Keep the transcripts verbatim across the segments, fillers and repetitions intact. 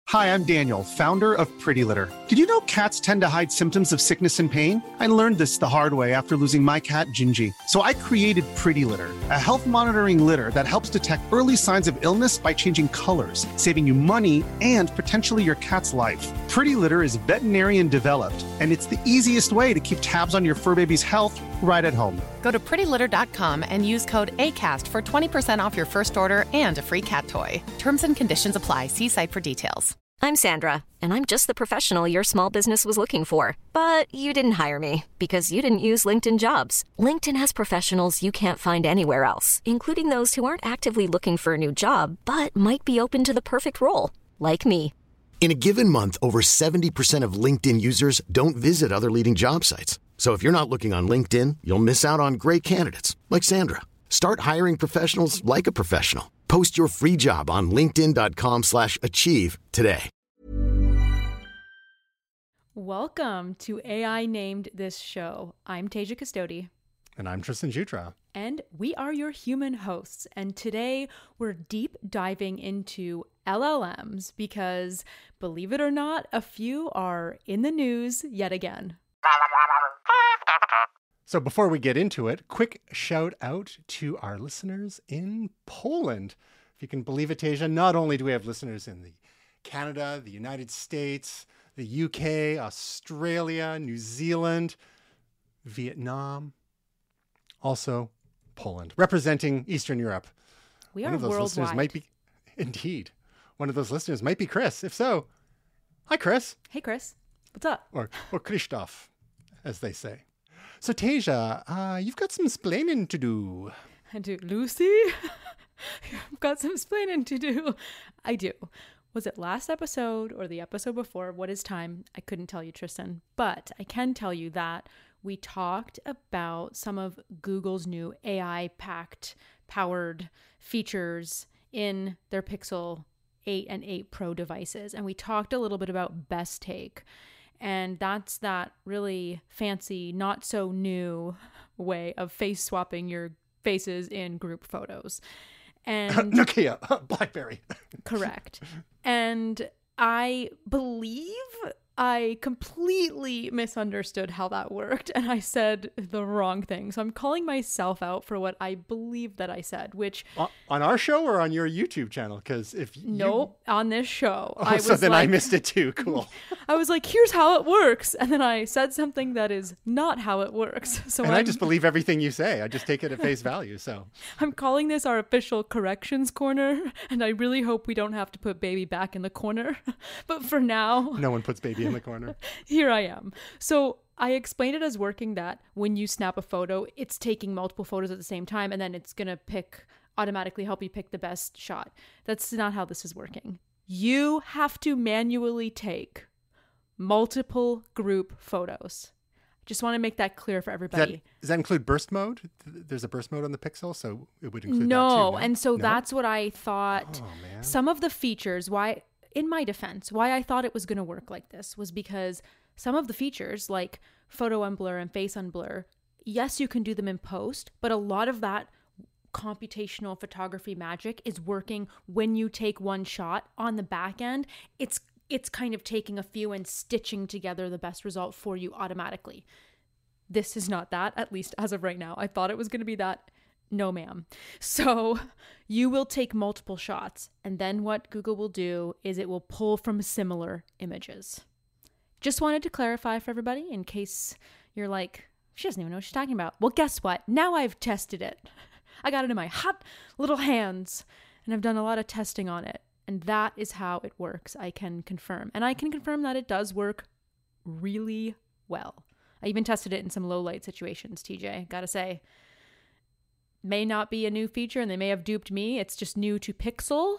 Hi, I'm Daniel, founder of Pretty Litter. Did you know cats tend to hide symptoms of sickness and pain? I learned this the hard way after losing my cat, Gingy. So I created Pretty Litter, a health monitoring litter that helps detect early signs of illness by changing colors, saving you money and potentially your cat's life. Pretty Litter is veterinarian developed, and it's the easiest way to keep tabs on your fur baby's health right at home. Go to pretty litter dot com and use code ACAST for twenty percent off your first order and a free cat toy. Terms and conditions apply. See site for details. I'm Sandra, and I'm just the professional your small business was looking for. But you didn't hire me because you didn't use LinkedIn Jobs. LinkedIn has professionals you can't find anywhere else, including those who aren't actively looking for a new job, but might be open to the perfect role, like me. In a given month, over seventy percent of LinkedIn users don't visit other leading job sites. So if you're not looking on LinkedIn, you'll miss out on great candidates like Sandra. Start hiring professionals like a professional. Post your free job on linkedin dot com slash achieve today. Welcome to A I Named This Show. I'm Tasia Custodi. And I'm Tristan Jutra. And we are your human hosts. And today we're deep diving into L L Ms because, believe it or not, a few are in the news yet again. So before we get into it, quick shout out to our listeners in Poland. If you can believe it, Tasia, not only do we have listeners in the Canada, the United States, the U K, Australia, New Zealand, Vietnam, also Poland, representing Eastern Europe. We One are of those worldwide. listeners might be, indeed, one of those listeners might be Chris. If so, hi, Chris. Hey, Chris. What's up? Or, or Christoph, as they say. So, Tasia, uh, you've got some splaining to do. I do. Lucy? I've got some explaining to do. I do. Was it last episode or the episode before? What is time? I couldn't tell you, Tristan. But I can tell you that we talked about some of Google's new A I-packed, powered features in their Pixel eight and eight Pro devices. And we talked a little bit about Best Take. And that's that really fancy, not so new way of face swapping your faces in group photos. And Nokia, BlackBerry. Correct. And I believe I completely misunderstood how that worked, and I said the wrong thing. So I'm calling myself out for what I believe that I said, which... On, on our show or on your YouTube channel? Because if you... Nope, on this show. Oh, I so was then like, I missed it too. Cool. I was like, here's how it works. And then I said something that is not how it works. So and I'm, I just believe everything you say. I just take it at face value, so... I'm calling this our official corrections corner, and I really hope we don't have to put baby back in the corner. But for now... No one puts baby in the corner. Here I am. So I explained it as working that when you snap a photo, it's taking multiple photos at the same time, and then it's going to pick, automatically help you pick the best shot. That's not how this is working. You have to manually take multiple group photos. Just want to make that clear for everybody. Does that, does that include burst mode? There's a burst mode on the Pixel, so it would include no, that too. No, and so no? that's what I thought. Oh, man. Some of the features, why, in my defense, why I thought it was going to work like this was because some of the features like photo unblur and face unblur, yes, you can do them in post, but a lot of that computational photography magic is working when you take one shot on the back end. It's it's kind of taking a few and stitching together the best result for you automatically. This is not that, at least as of right now. I thought it was going to be that. No, ma'am. So you will take multiple shots, and then what Google will do is it will pull from similar images. Just wanted to clarify for everybody in case you're like, she doesn't even know what she's talking about. Well, guess what? Now I've tested it. I got it in my hot little hands, and I've done a lot of testing on it. And that is how it works. I can confirm. And I can confirm that it does work really well. I even tested it in some low light situations, T J. Gotta say, may not be a new feature and they may have duped me. It's just new to Pixel.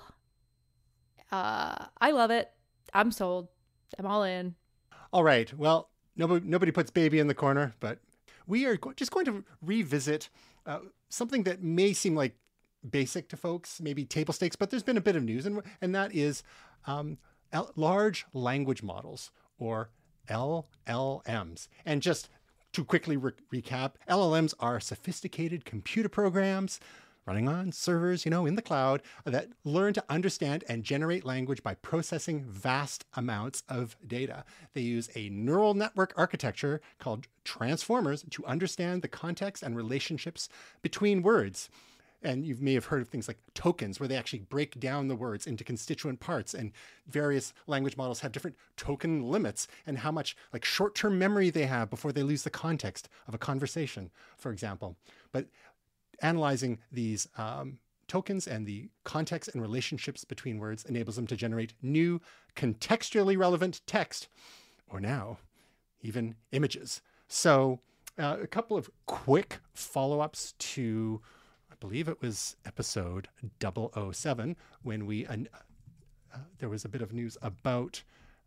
Uh, I love it. I'm sold. I'm all in. All right. Well, nobody, nobody puts baby in the corner, but we are go- just going to revisit uh, something that may seem like basic to folks, maybe table stakes, but there's been a bit of news, and, and that is um, L- large language models, or L L Ms. And just to quickly re- recap, L L Ms are sophisticated computer programs running on servers, you know, in the cloud, that learn to understand and generate language by processing vast amounts of data. They use a neural network architecture called transformers to understand the context and relationships between words. And you may have heard of things like tokens, where they actually break down the words into constituent parts, and various language models have different token limits and how much like short-term memory they have before they lose the context of a conversation, for example. But analyzing these um, tokens and the context and relationships between words enables them to generate new contextually relevant text, or now even images. So uh, a couple of quick follow-ups to, I believe it was episode double oh seven, when we uh, uh, there was a bit of news about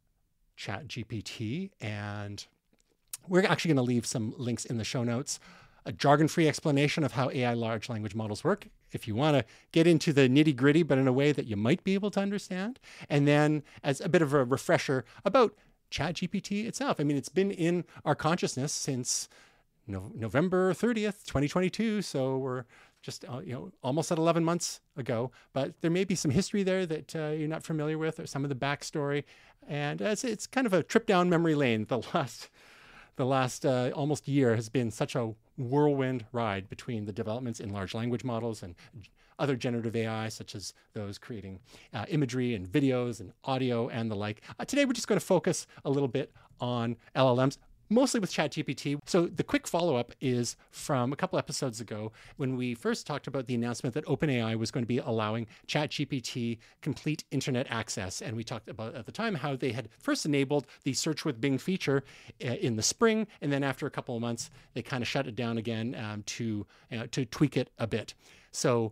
ChatGPT, and we're actually going to leave some links in the show notes. A jargon-free explanation of how A I large language models work, if you want to get into the nitty-gritty, but in a way that you might be able to understand. And then as a bit of a refresher about ChatGPT itself. I mean, it's been in our consciousness since no- November thirtieth, twenty twenty-two. So we're just uh, you know almost at eleven months ago. But there may be some history there that uh, you're not familiar with, or some of the backstory. And it's, it's kind of a trip down memory lane. The last... The last uh, almost year has been such a whirlwind ride between the developments in large language models and other generative A I, such as those creating uh, imagery and videos and audio and the like. Uh, today, we're just going to focus a little bit on L L Ms, mostly with ChatGPT. So the quick follow-up is from a couple episodes ago, when we first talked about the announcement that OpenAI was going to be allowing ChatGPT complete internet access. And we talked about at the time how they had first enabled the Search with Bing feature in the spring, and then after a couple of months, they kind of shut it down again um, to you know, to tweak it a bit. So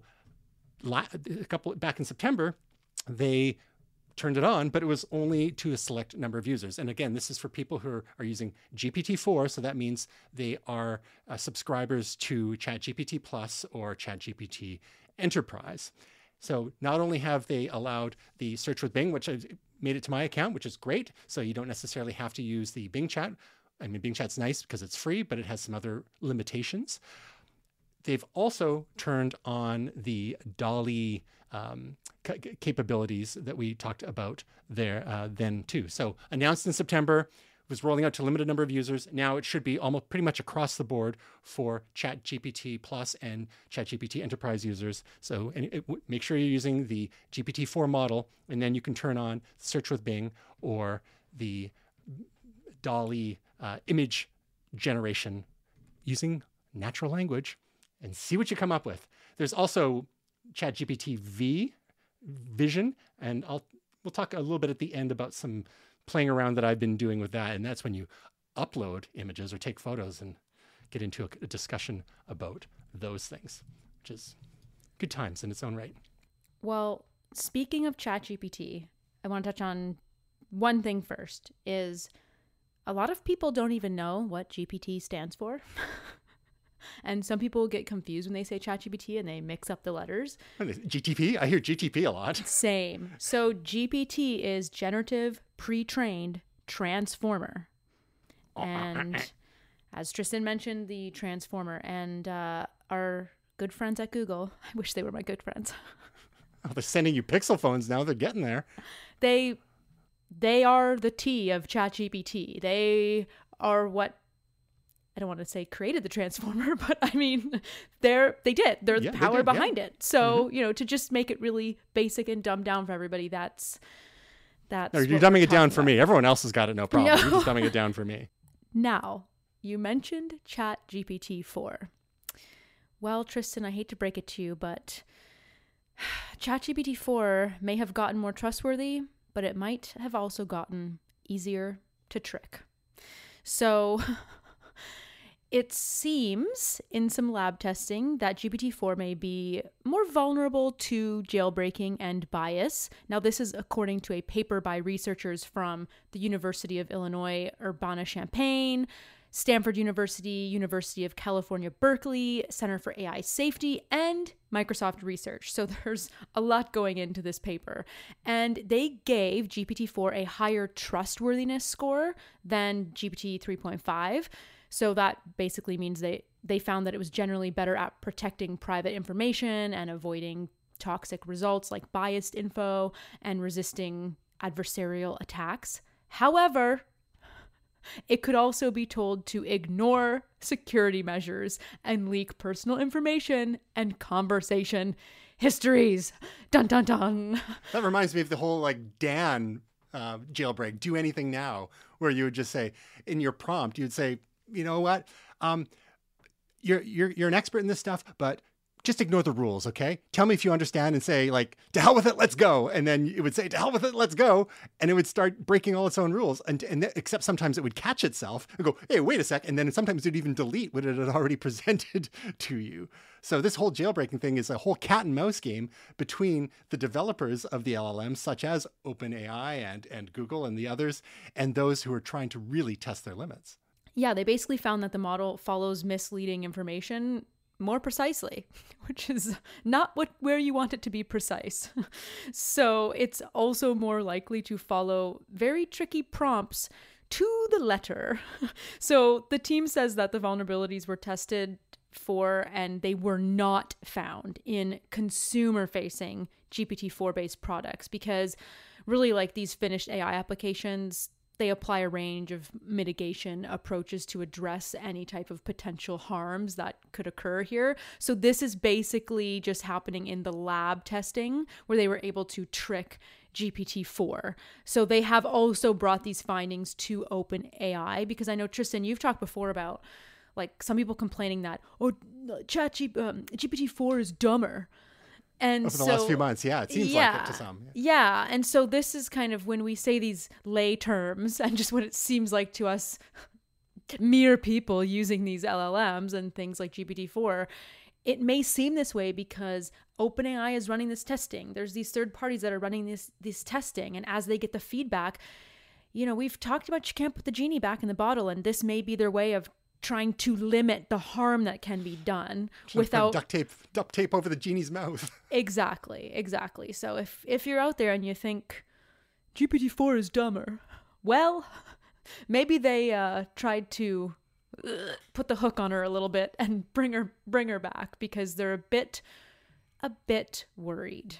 la- a couple back in September, they turned it on, but it was only to a select number of users. And again, this is for people who are, are using G P T four. So that means they are uh, subscribers to ChatGPT Plus or ChatGPT Enterprise. So not only have they allowed the Search with Bing, which I made it to my account, which is great. So you don't necessarily have to use the Bing chat. I mean, Bing chat's nice because it's free, but it has some other limitations. They've also turned on the DALL-E um, c- capabilities that we talked about there uh, then too. So announced in September, was rolling out to a limited number of users. Now it should be almost pretty much across the board for ChatGPT Plus and ChatGPT Enterprise users. So and it, make sure you're using the G P T four model, and then you can turn on Search with Bing or the DALL-E uh, image generation using natural language, and see what you come up with. There's also ChatGPT V, Vision, and I'll we'll talk a little bit at the end about some playing around that I've been doing with that. And that's when you upload images or take photos and get into a, a discussion about those things, which is good times in its own right. Well, speaking of ChatGPT, I want to touch on one thing first, is a lot of people don't even know what G P T stands for. And some people get confused when they say ChatGPT and they mix up the letters. G T P? I hear G T P a lot. Same. So G P T is Generative Pre-trained Transformer. And as Tristan mentioned, the Transformer. And uh, our good friends at Google, I wish they were my good friends. Oh, they're sending you Pixel phones now. They're getting there. They, they are the T of ChatGPT. They are what, I don't want to say created the Transformer, but I mean, they're, they did. They're yeah, the power did, behind yeah. it. So, mm-hmm. you know, to just make it really basic and dumbed down for everybody, that's, that's No, you're what dumbing we're it down talking for about. me. Everyone else has got it, no problem. No. You're just dumbing it down for me. Now, you mentioned ChatGPT four. Well, Tristan, I hate to break it to you, but ChatGPT four may have gotten more trustworthy, but it might have also gotten easier to trick. So it seems in some lab testing that G P T four may be more vulnerable to jailbreaking and bias. Now, this is according to a paper by researchers from the University of Illinois Urbana-Champaign, Stanford University, University of California, Berkeley, Center for A I Safety, and Microsoft Research. So there's a lot going into this paper. And they gave G P T four a higher trustworthiness score than G P T three point five. So that basically means they they found that it was generally better at protecting private information and avoiding toxic results like biased info and resisting adversarial attacks. However, it could also be told to ignore security measures and leak personal information and conversation histories. Dun dun dun. That reminds me of the whole like Dan uh, jailbreak, do anything now, where you would just say in your prompt, you'd say, you know what, um, you're you're you're an expert in this stuff, but just ignore the rules, okay? Tell me if you understand, and say like, to hell with it, let's go. And then it would say, to hell with it, let's go. And it would start breaking all its own rules. And, and th- except sometimes it would catch itself and go, hey, wait a sec. And then sometimes it would even delete what it had already presented to you. So this whole jailbreaking thing is a whole cat and mouse game between the developers of the L L Ms, such as OpenAI and, and Google and the others, and those who are trying to really test their limits. Yeah, they basically found that the model follows misleading information more precisely, which is not what where you want it to be precise. So it's also more likely to follow very tricky prompts to the letter. So the team says that the vulnerabilities were tested for and they were not found in consumer-facing G P T four based products, because really, like, these finished A I applications, they apply a range of mitigation approaches to address any type of potential harms that could occur here. So this is basically just happening in the lab testing where they were able to trick G P T four. So they have also brought these findings to OpenAI, because I know, Tristan, you've talked before about like some people complaining that, oh, chat G- um, G P T four is dumber. And Over the so, last few months, yeah, it seems yeah, like it to some. Yeah. yeah, and so this is kind of when we say these lay terms and just what it seems like to us mere people using these L L Ms and things like G P T four, it may seem this way because OpenAI is running this testing. There's these third parties that are running this this testing, and as they get the feedback, you know, we've talked about you can't put the genie back in the bottle, and this may be their way of trying to limit the harm that can be done without duct tape duct tape over the genie's mouth. Exactly, exactly. So if if you're out there and you think G P T four is dumber, well, maybe they uh, tried to uh, put the hook on her a little bit and bring her bring her back because they're a bit a bit worried.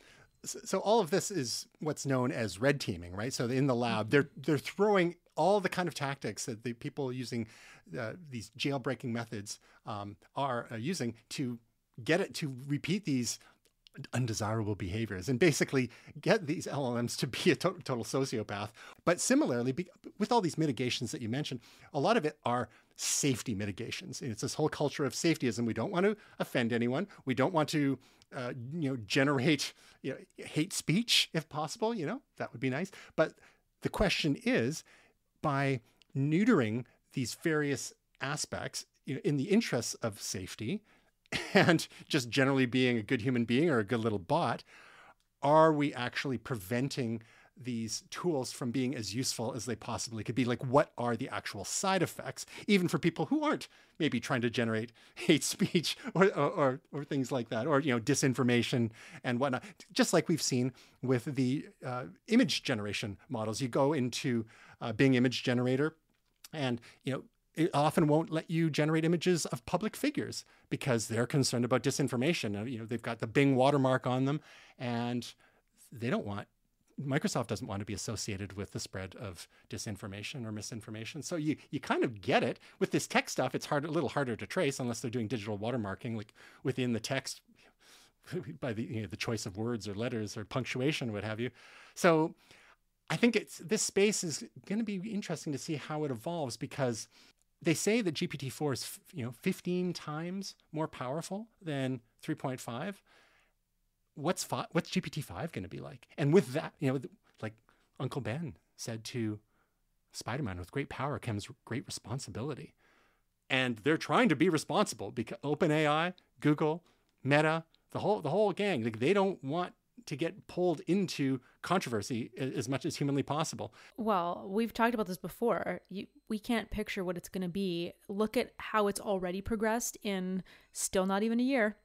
So all of this is what's known as red teaming, right? So in the lab, they're they're throwing all the kind of tactics that the people using uh, these jailbreaking methods um, are uh, using to get it to repeat these undesirable behaviors and basically get these L L Ms to be a to- total sociopath. But similarly, be- with all these mitigations that you mentioned, a lot of it are safety mitigations. And it's this whole culture of safetyism. We don't want to offend anyone. We don't want to Uh, you know, generate you know, hate speech if possible. You know, that would be nice. But the question is, by neutering these various aspects, you know, in the interests of safety and just generally being a good human being or a good little bot, are we actually preventing these tools from being as useful as they possibly could be? Like, what are the actual side effects, even for people who aren't maybe trying to generate hate speech or, or, or, or things like that, or, you know, disinformation and whatnot. Just like we've seen with the uh, image generation models. You go into uh, Bing Image Generator and, you know, it often won't let you generate images of public figures because they're concerned about disinformation. Uh, you know, they've got the Bing watermark on them and they don't want Microsoft doesn't want to be associated with the spread of disinformation or misinformation. So you you kind of get it. With this tech stuff, it's hard, a little harder to trace unless they're doing digital watermarking, like within the text by the you know, the choice of words or letters or punctuation, what have you. So I think it's this space is going to be interesting to see how it evolves, because they say that G P T four is you know fifteen times more powerful than three point five. What's fi- what's G P T five going to be like? And with that, you know, like Uncle Ben said to Spider-Man, with great power comes great responsibility. And they're trying to be responsible because OpenAI, Google, Meta, the whole the whole gang, like, they don't want to get pulled into controversy as much as humanly possible. Well, we've talked about this before. You, we can't picture what it's going to be. Look at how it's already progressed in still not even a year.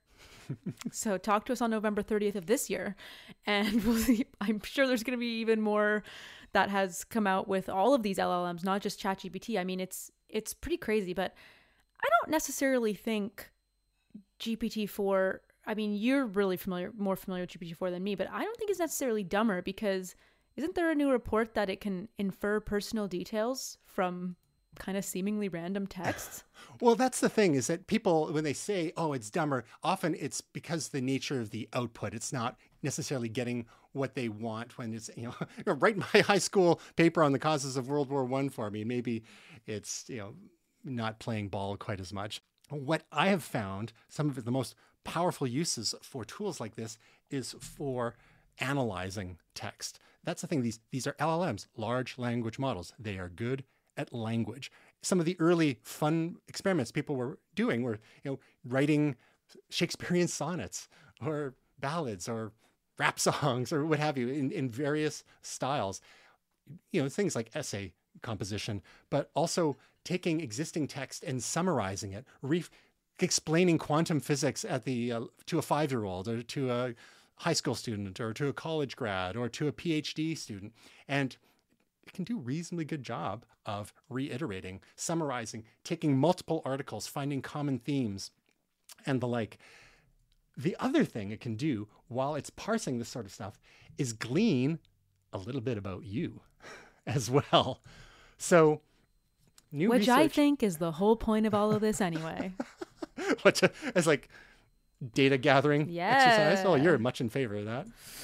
So talk to us on November thirtieth of this year, and we'll see. I'm sure there's going to be even more that has come out with all of these L L Ms, not just ChatGPT. I mean, it's it's pretty crazy, but I don't necessarily think G P T four, I mean, you're really familiar, more familiar with G P T four than me, but I don't think it's necessarily dumber because isn't there a new report that it can infer personal details from kind of seemingly random texts? Well, that's the thing is that people, when they say, oh, it's dumber, often it's because the nature of the output. It's not necessarily getting what they want when it's, you know, write my high school paper on the causes of World War One for me. Maybe it's, you know, not playing ball quite as much. What I have found, some of the most powerful uses for tools like this is for analyzing text. That's the thing. These, these are L L Ms, large language models. They are good at language. Some of the early fun experiments people were doing were, you know, writing Shakespearean sonnets or ballads or rap songs or what have you in, in various styles. You know, things like essay composition, but also taking existing text and summarizing it, re- explaining quantum physics at the uh, to a five-year-old or to a high school student or to a college grad or to a PhD student. And it can do a reasonably good job of reiterating, summarizing, taking multiple articles, finding common themes, and the like. The other thing it can do while it's parsing this sort of stuff is glean a little bit about you as well. So, new Which research, I think is the whole point of all of this anyway. Which as like data gathering Yeah. exercise. Oh, you're much in favor of that.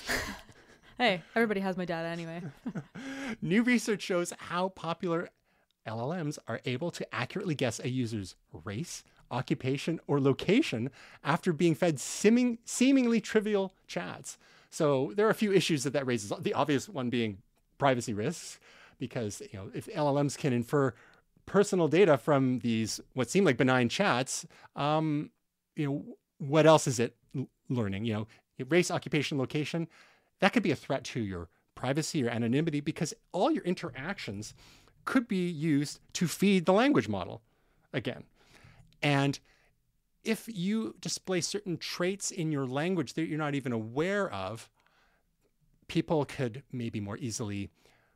Hey, everybody has my data anyway. New research shows how popular L L Ms are able to accurately guess a user's race, occupation, or location after being fed seeming, seemingly trivial chats. So there are a few issues that that raises. The obvious one being privacy risks, because you know if L L Ms can infer personal data from these what seem like benign chats, um, you know what else is it l- learning? You know, race, occupation, location. That could be a threat to your privacy or anonymity because all your interactions could be used to feed the language model again. And if you display certain traits in your language that you're not even aware of, people could maybe more easily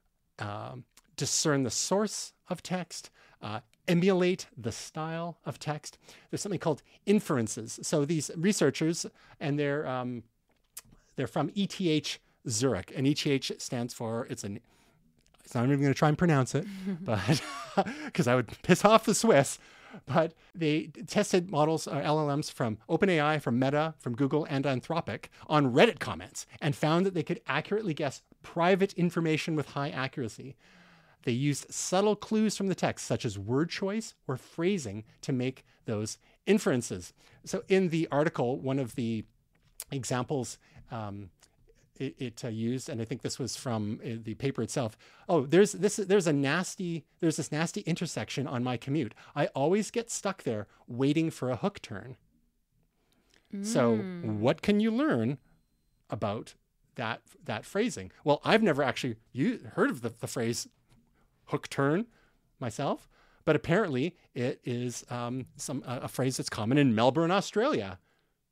um, discern the source of text, uh, emulate the style of text. There's something called inferences. So these researchers, and they're um, they're from E T H Zurich, and E T H stands for it's an. It's not even going to try and pronounce it, but because I would piss off the Swiss. But they tested models, uh, L L Ms from OpenAI, from Meta, from Google, and Anthropic on Reddit comments and found that they could accurately guess private information with high accuracy. They used subtle clues from the text, such as word choice or phrasing, to make those inferences. So in the article, one of the examples um, it, it uh, used, and I think this was from uh, the paper itself. Oh, there's this. There's a nasty. There's this nasty intersection on my commute. I always get stuck there waiting for a hook turn. Mm. So, what can you learn about that that phrasing? Well, I've never actually used, heard of the, the phrase hook turn myself, but apparently it is um, some uh, a phrase that's common in Melbourne, Australia.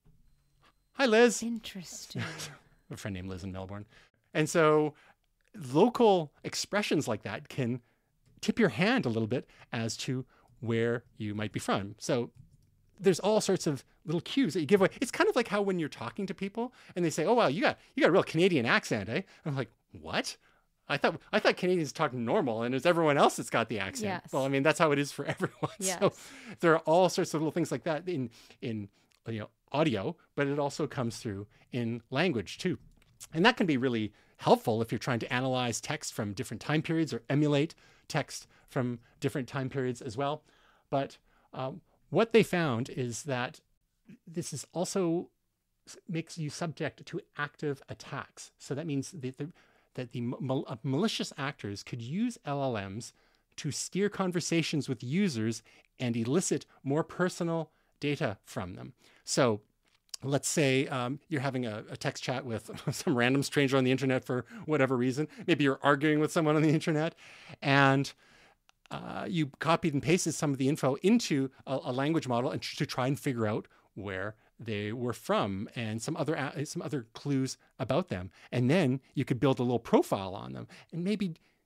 Hi, Liz. Interesting. A friend named Liz in Melbourne. And so local expressions like that can tip your hand a little bit as to where you might be from. So there's all sorts of little cues that you give away. It's kind of like how when you're talking to people and they say, oh, wow, you got you got a real Canadian accent, eh? I'm like, what? I thought I thought Canadians talk normal and it's everyone else that's got the accent. Yes. Well, I mean, that's how it is for everyone. Yes. So there are all sorts of little things like that in in you know audio, but it also comes through in language too. And that can be really helpful if you're trying to analyze text from different time periods or emulate text from different time periods as well. But um, what they found is that this is also makes you subject to active attacks. So that means that the, that the mal- uh, malicious actors could use L L Ms to steer conversations with users and elicit more personal data from them. So let's say um, you're having a, a text chat with some random stranger on the internet for whatever reason. Maybe you're arguing with someone on the internet, and uh, you copied and pasted some of the info into a, a language model and to try and figure out where they were from and some other uh, some other clues about them. And then you could build a little profile on them, and maybe you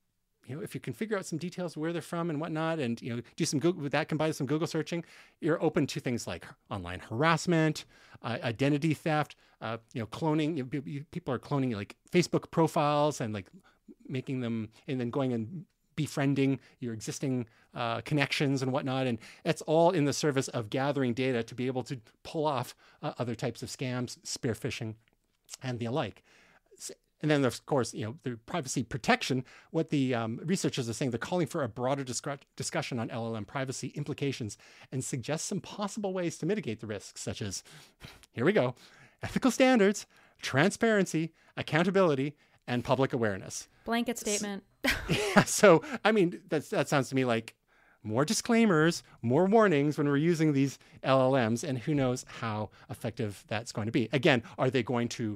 you know, if you can figure out some details of where they're from and whatnot, and, you know, do some Google, with that combined with some Google searching, you're open to things like online harassment, uh, identity theft, uh, you know, cloning. You know, people are cloning like Facebook profiles and like making them, and then going and befriending your existing uh, connections and whatnot. And it's all in the service of gathering data to be able to pull off uh, other types of scams, spear phishing, and the like. And then, of course, you know, the privacy protection, what the um, researchers are saying, they're calling for a broader disc- discussion on L L M privacy implications and suggest some possible ways to mitigate the risks, such as, here we go, ethical standards, transparency, accountability, and public awareness. Blanket statement. Yeah, so, I mean, that's, that sounds to me like more disclaimers, more warnings when we're using these L L Ms, and who knows how effective that's going to be. Again, are they going to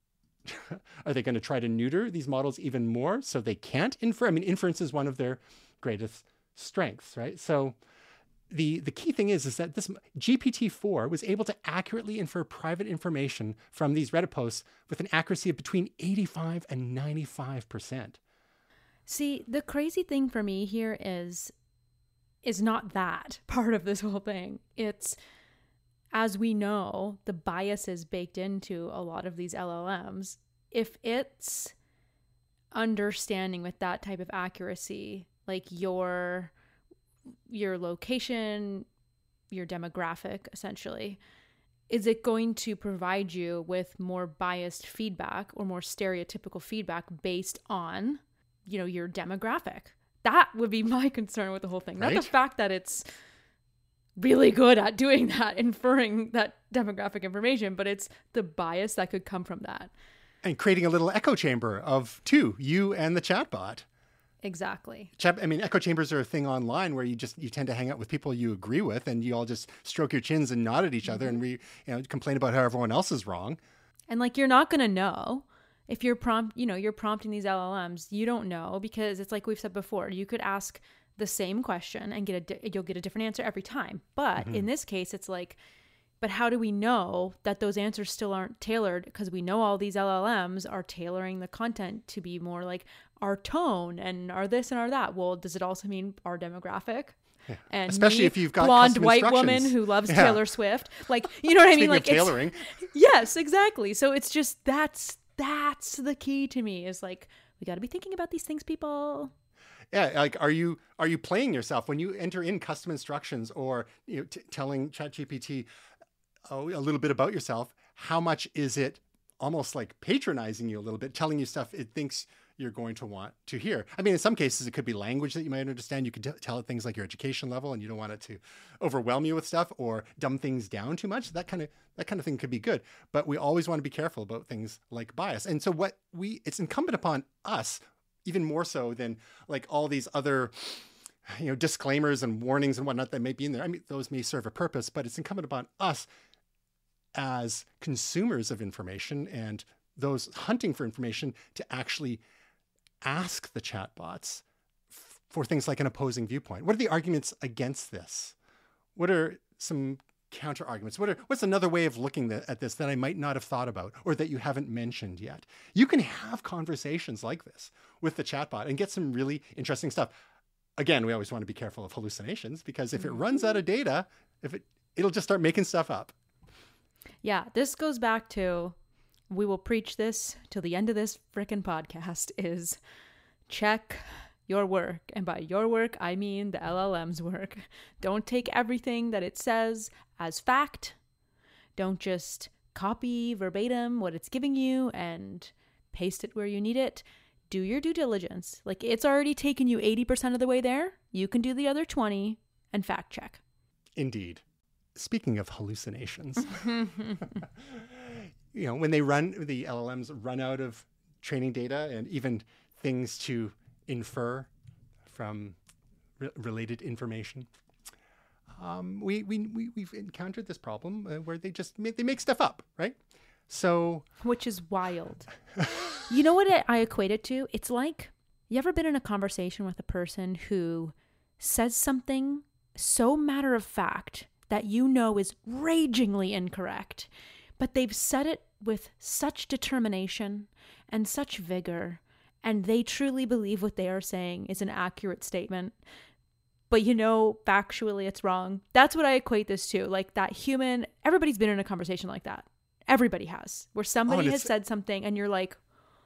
Are they going to try to neuter these models even more so they can't infer? I mean, inference is one of their greatest strengths, right? So the the key thing is, is that this G P T four was able to accurately infer private information from these Reddit posts with an accuracy of between eighty-five and ninety-five percent. See, the crazy thing for me here is, is not that part of this whole thing. It's, as we know, the bias is baked into a lot of these L L Ms. If it's understanding with that type of accuracy, like your your location, your demographic, essentially, is it going to provide you with more biased feedback or more stereotypical feedback based on, you know, your demographic? That would be my concern with the whole thing. Right? Not the fact that it's really good at doing that, inferring that demographic information, but it's the bias that could come from that. And creating a little echo chamber of two, you and the chatbot. Exactly. Chat, I mean, echo chambers are a thing online where you just, you tend to hang out with people you agree with, and you all just stroke your chins and nod at each other, and we, you know, complain about how everyone else is wrong. And like, you're not going to know if you're prompt, you know, you're prompting these L L Ms, you don't know, because it's like we've said before, you could ask the same question and get a, you'll get a different answer every time. But mm-hmm. in this case, it's like, but how do we know that those answers still aren't tailored? Because we know all these L L Ms are tailoring the content to be more like our tone and our this and our that. Well, does it also mean our demographic? Yeah. And especially me, if you've got blonde white woman who loves yeah. Taylor Swift. Like, you know what I mean? Like, of tailoring. Yes, exactly. So it's just, that's, that's the key to me, is like, we got to be thinking about these things, people. Yeah, like, are you are you playing yourself when you enter in custom instructions, or, you know, t- telling ChatGPT oh, a little bit about yourself? How much is it almost like patronizing you a little bit, telling you stuff it thinks you're going to want to hear? I mean, in some cases, it could be language that you might understand. You could t- tell it things like your education level, and you don't want it to overwhelm you with stuff or dumb things down too much. That kind of that kind of thing could be good, but we always want to be careful about things like bias. And so, what we it's incumbent upon us, even more so than like all these other, you know, disclaimers and warnings and whatnot that may be in there. I mean, those may serve a purpose, but it's incumbent upon us as consumers of information and those hunting for information to actually ask the chatbots f- for things like an opposing viewpoint. What are the arguments against this? What are some counter arguments? What are, what's another way of looking the, at this that I might not have thought about, or that you haven't mentioned yet? You can have conversations like this with the chatbot and get some really interesting stuff. Again, we always want to be careful of hallucinations, because if it runs out of data, if it it'll just start making stuff up. Yeah, this goes back to, we will preach this till the end of this frickin' podcast, is check your work. And by your work, I mean the L L M's work. Don't take everything that it says as fact. Don't just copy verbatim what it's giving you and paste it where you need it. Do your due diligence. Like, it's already taken you eighty percent of the way there. You can do the other twenty and fact check. Indeed. Speaking of hallucinations, you know, when they run, the L L Ms run out of training data and even things to infer from re- related information, um, we, we, we, we've encountered this problem uh, where they just make, they make stuff up, right? So, which is wild. You know what I equate it to? It's like, you ever been in a conversation with a person who says something so matter of fact that you know is ragingly incorrect, but they've said it with such determination and such vigor and they truly believe what they are saying is an accurate statement, but you know, factually it's wrong. That's what I equate this to. Like that human, everybody's been in a conversation like that. Everybody has, where somebody oh, has said something and you're like,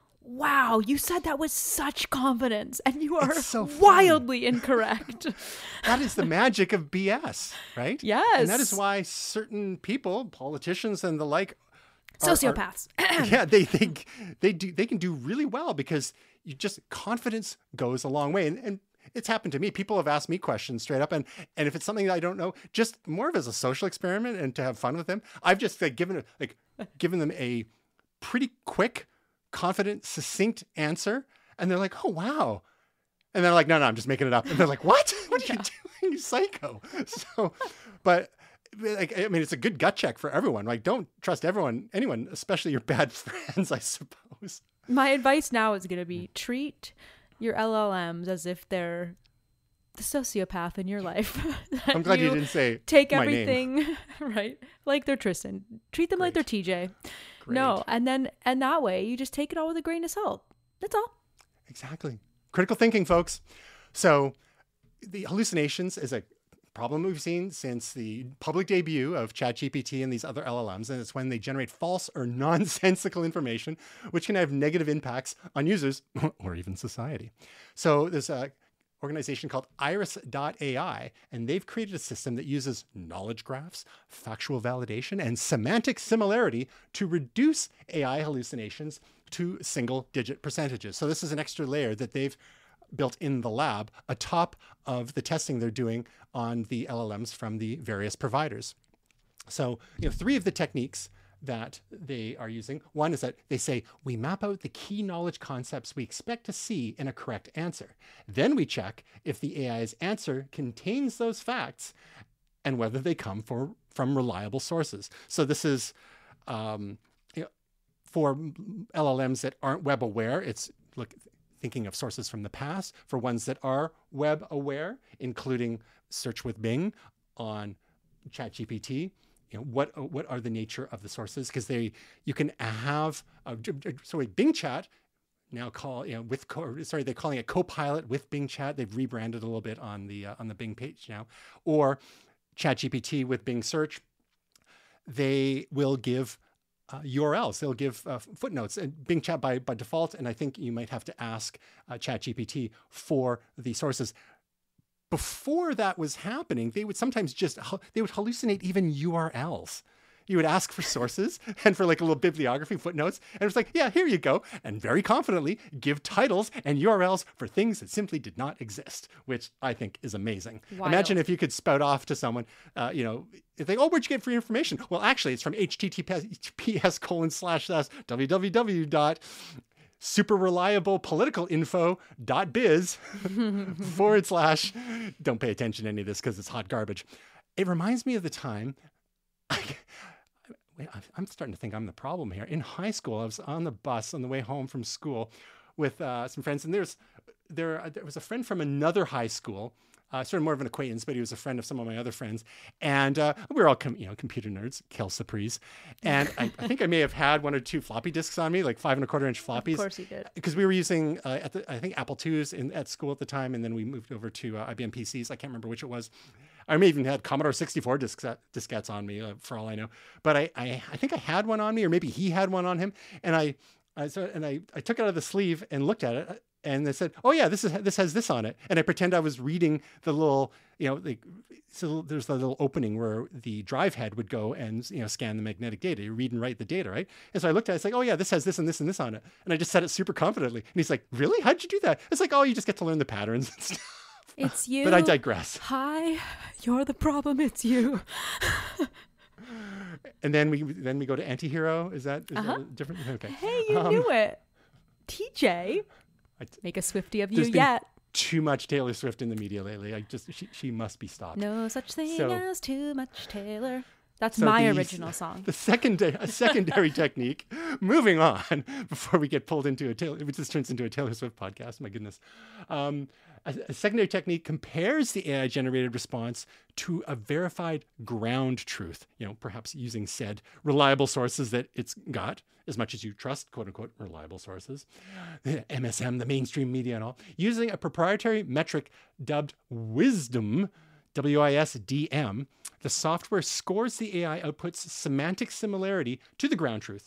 wow, you said that with such confidence and you are so wildly incorrect. That is the magic of B S, right? Yes. And that is why certain people, politicians and the like, are, sociopaths. Are, yeah, they think they do. They can do really well because you just confidence goes a long way. And, and it's happened to me. People have asked me questions straight up, and and if it's something that I don't know, just more of as a social experiment and to have fun with them, I've just like given like given them a pretty quick, confident, succinct answer, and they're like, "Oh wow," and they're like, "No, no, I'm just making it up," and they're like, "What? What are yeah. you doing, you psycho?" So, but. Like, I mean, it's a good gut check for everyone. Like, don't trust everyone, anyone, especially your bad friends, I suppose. My advice now is going to be treat your L L Ms as if they're the sociopath in your life. I'm glad you, you didn't say take my everything, name. Right? Like they're Tristan. Treat them Great. like they're T J. Great. No, and then and that way you just take it all with a grain of salt. That's all. Exactly. Critical thinking, folks. So the hallucinations is a problem we've seen since the public debut of ChatGPT and these other L L Ms, and it's when they generate false or nonsensical information, which can have negative impacts on users or even society. So there's a organization called iris dot A I, and they've created a system that uses knowledge graphs, factual validation, and semantic similarity to reduce A I hallucinations to single-digit percentages. So this is an extra layer that they've built in the lab atop of the testing they're doing on the L L Ms from the various providers. So, you know, three of the techniques that they are using. One is that they say, we map out the key knowledge concepts we expect to see in a correct answer. Then we check if the A I's answer contains those facts and whether they come for, from reliable sources. So this is, um, you know, for L L Ms that aren't web aware, it's look, thinking of sources from the past. For ones that are web aware, including search with Bing on ChatGPT, you know, what what are the nature of the sources? Because they you can have a, so a Bing Chat now call you know with sorry they're calling it Copilot with Bing Chat. They've rebranded a little bit on the uh, on the Bing page now, or ChatGPT with Bing Search. They will give Uh, U R Ls. They'll give uh, footnotes and Bing Chat by, by default. And I think you might have to ask uh, ChatGPT for the sources. Before that was happening, they would sometimes just, they would hallucinate even U R Ls. You would ask for sources and for like a little bibliography footnotes. And it's like, yeah, here you go. And very confidently give titles and U R Ls for things that simply did not exist, which I think is amazing. Wild. Imagine if you could spout off to someone, uh, you know, if they, oh, where'd you get free information? Well, actually, it's from https colon slash slash www dot superreliablepoliticalinfo.biz forward slash, don't pay attention to any of this because it's hot garbage. It reminds me of the time, I, I'm starting to think I'm the problem here. In high school, I was on the bus on the way home from school with uh, some friends, and there's there there was a friend from another high school, uh, sort of more of an acquaintance, but he was a friend of some of my other friends, and uh, we were all com- you know computer nerds, Kel Surprise, and I, I think I may have had one or two floppy disks on me, like five and a quarter inch floppies. Of course you did, because we were using uh, at the, I think Apple twos in at school at the time, and then we moved over to uh, I B M P Cs. I can't remember which it was. I may even had Commodore sixty-four disks, diskettes on me, uh, for all I know. But I, I, I think I had one on me, or maybe he had one on him. And I, I so, and I, I took it out of the sleeve and looked at it, and they said, "Oh yeah, this is this has this on it." And I pretend I was reading the little, you know, like, so there's the little opening where the drive head would go and you know scan the magnetic data. You read and write the data, right? And so I looked at it. It's like, "Oh yeah, this has this and this and this on it." And I just said it super confidently. And he's like, "Really? How'd you do that?" It's like, "Oh, you just get to learn the patterns and stuff." It's you. But I digress. Hi, you're the problem. It's you. And then we then we go to Antihero. Is that, is uh-huh. that different? Okay. Hey, you um, knew it. T J, I, make a Swiftie of you yet. Too much Taylor Swift in the media lately. I just she she must be stopped. No such thing so, as too much Taylor. That's So my these- original song. The secondary, a secondary technique. Moving on before we get pulled into a Taylor, which this turns into a Taylor Swift podcast. My goodness. Um, a, a secondary technique compares the A I-generated response to a verified ground truth. You know, perhaps using said reliable sources that it's got, as much as you trust, quote unquote, reliable sources, M S M, the mainstream media, and all, using a proprietary metric dubbed Wisdom. W I S D M, the software scores the A I output's semantic similarity to the ground truth.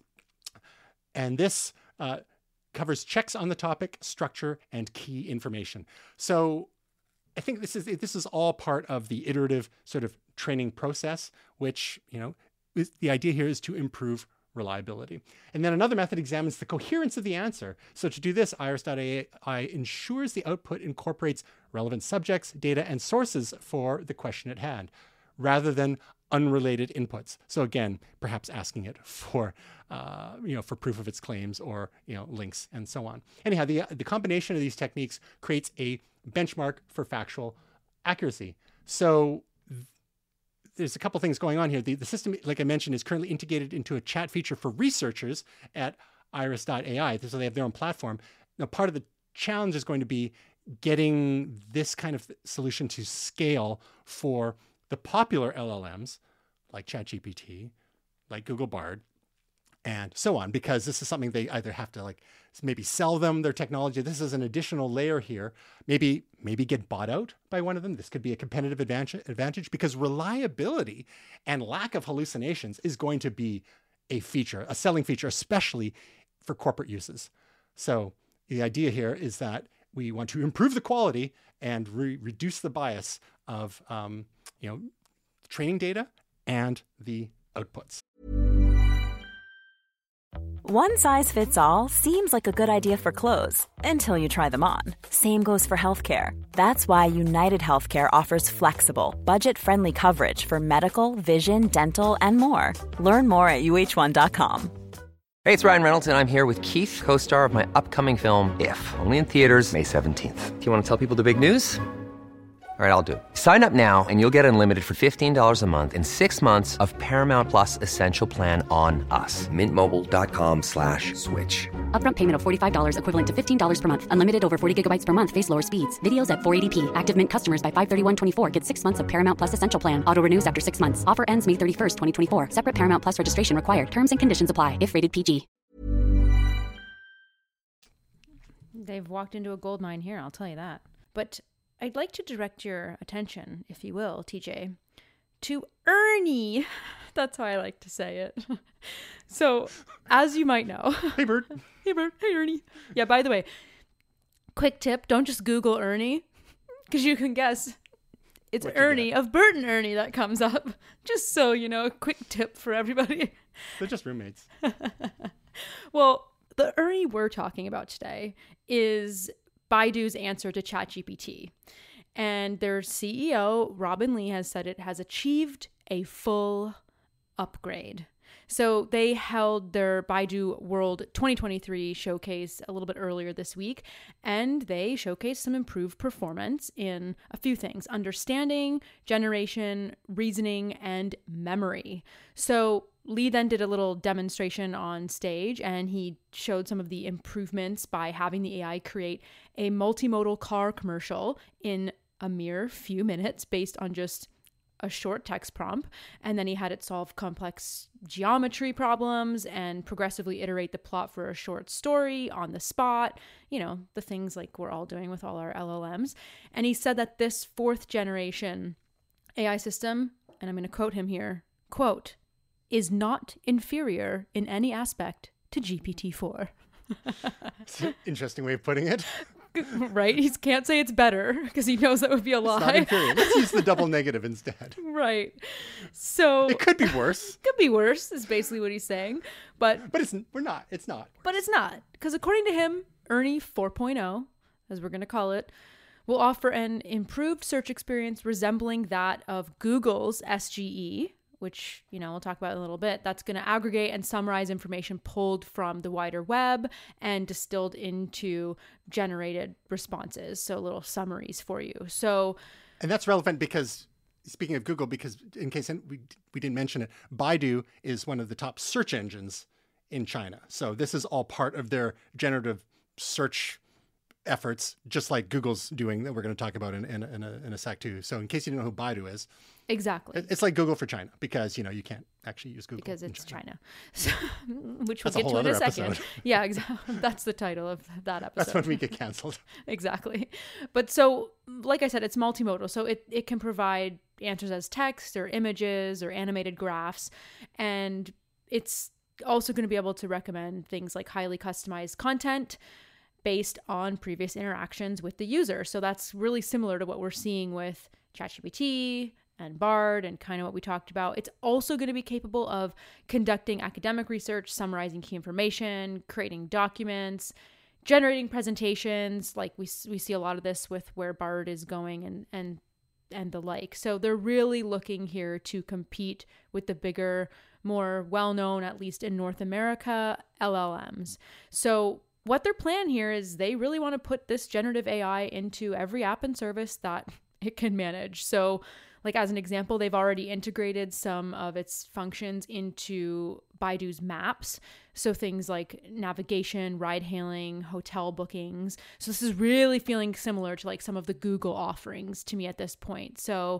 And this uh, covers checks on the topic, structure, and key information. So I think this is this is all part of the iterative sort of training process, which, you know, is, the idea here is to improve reliability. And then another method examines the coherence of the answer. So to do this, Iris dot A I ensures the output incorporates relevant subjects, data, and sources for the question at hand, rather than unrelated inputs. So again, perhaps asking it for, uh, you know, for proof of its claims or, you know, links and so on. Anyhow, the, the combination of these techniques creates a benchmark for factual accuracy. So there's a couple things going on here. The, the system, like I mentioned, is currently integrated into a chat feature for researchers at Iris dot A I. So they have their own platform. Now, part of the challenge is going to be getting this kind of solution to scale for the popular L L Ms like ChatGPT, like Google Bard, and so on, because this is something they either have to like maybe sell them their technology. This is an additional layer here. Maybe maybe get bought out by one of them. This could be a competitive advantage, advantage because reliability and lack of hallucinations is going to be a feature, a selling feature, especially for corporate uses. So the idea here is that we want to improve the quality and re- reduce the bias of um, you know, training data and the outputs. One size fits all seems like a good idea for clothes until you try them on. Same goes for healthcare. That's why United Healthcare offers flexible, budget-friendly coverage for medical, vision, dental, and more. Learn more at U H one dot com. Hey, it's Ryan Reynolds, and I'm here with Keith, co-star of my upcoming film, If, only in theaters May seventeenth. Do you want to tell people the big news? All right, I'll do it. Sign up now and you'll get unlimited for fifteen dollars a month and six months of Paramount Plus Essential Plan on us. Mint Mobile dot com slash switch. Upfront payment of forty-five dollars equivalent to fifteen dollars per month. Unlimited over forty gigabytes per month. Face lower speeds. Videos at four eighty p. Active Mint customers by five thirty-one twenty-four get six months of Paramount Plus Essential Plan. Auto renews after six months. Offer ends May thirty-first, twenty twenty-four. Separate Paramount Plus registration required. Terms and conditions apply if rated P G. They've walked into a gold mine here, I'll tell you that. But I'd like to direct your attention, if you will, T J, to Ernie. That's how I like to say it. So, as you might know... Hey, Bert. Hey, Bert. Hey, Ernie. Yeah, by the way, quick tip, don't just Google Ernie, because you can guess it's What you Ernie get? of Bert and Ernie that comes up. Just so you know, a quick tip for everybody. They're just roommates. Well, the Ernie we're talking about today is Baidu's answer to ChatGPT. And their C E O, Robin Li, has said it has achieved a full upgrade. So they held their Baidu World twenty twenty-three showcase a little bit earlier this week, and they showcased some improved performance in a few things: understanding, generation, reasoning, and memory. So Lee then did a little demonstration on stage, and he showed some of the improvements by having the A I create a multimodal car commercial in a mere few minutes based on just a short text prompt. And then he had it solve complex geometry problems and progressively iterate the plot for a short story on the spot, you know, the things like we're all doing with all our L L Ms. And he said that this fourth generation A I system, and I'm going to quote him here, quote, is not inferior in any aspect to G P T four. It's an interesting way of putting it. Right? He can't say it's better because he knows that would be a lie. It's not inferior. Let's use the double negative instead. Right. So It could be worse. could be worse is basically what he's saying. But But it's we're not. It's not. but it's not. Because according to him, Ernie four point oh, as we're going to call it, will offer an improved search experience resembling that of Google's S G E, which, you know, we'll talk about in a little bit. That's going to aggregate and summarize information pulled from the wider web and distilled into generated responses. So little summaries for you. So, And that's relevant because speaking of Google, because in case we, we didn't mention it, Baidu is one of the top search engines in China. So this is all part of their generative search efforts, just like Google's doing, that we're going to talk about in, in, in, a, in a sec too. So in case you don't know who Baidu is, exactly, it's like Google for China, because, you know, you can't actually use Google because it's China, China. So, which we'll That's a get whole to in a other second. episode. Yeah, exactly. That's the title of that episode. That's when we get canceled. Exactly. But so, like I said, it's multimodal. So it, it can provide answers as text or images or animated graphs. And it's also going to be able to recommend things like highly customized content based on previous interactions with the user. So that's really similar to what we're seeing with ChatGPT and Bard and kind of what we talked about. It's also going to be capable of conducting academic research, summarizing key information, creating documents, generating presentations. Like we we see a lot of this with where Bard is going and and and the like. So they're really looking here to compete with the bigger, more well-known, at least in North America, L L Ms. So what their plan here is they really want to put this generative A I into every app and service that it can manage. So like as an example, they've already integrated some of its functions into Baidu's maps. So things like navigation, ride hailing, hotel bookings. So this is really feeling similar to like some of the Google offerings to me at this point. So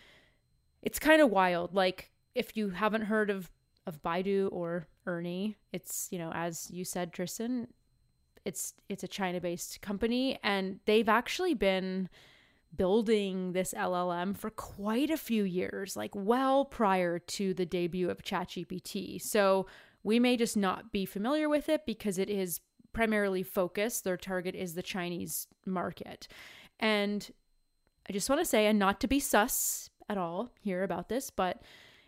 it's kind of wild. Like if you haven't heard of, of Baidu or Ernie, it's, you know, as you said, Tristan, it's, it's a China-based company, and they've actually been building this L L M for quite a few years, like well prior to the debut of ChatGPT. So we may just not be familiar with it because it is primarily focused. Their target is the Chinese market. And I just want to say, and not to be sus at all here about this, but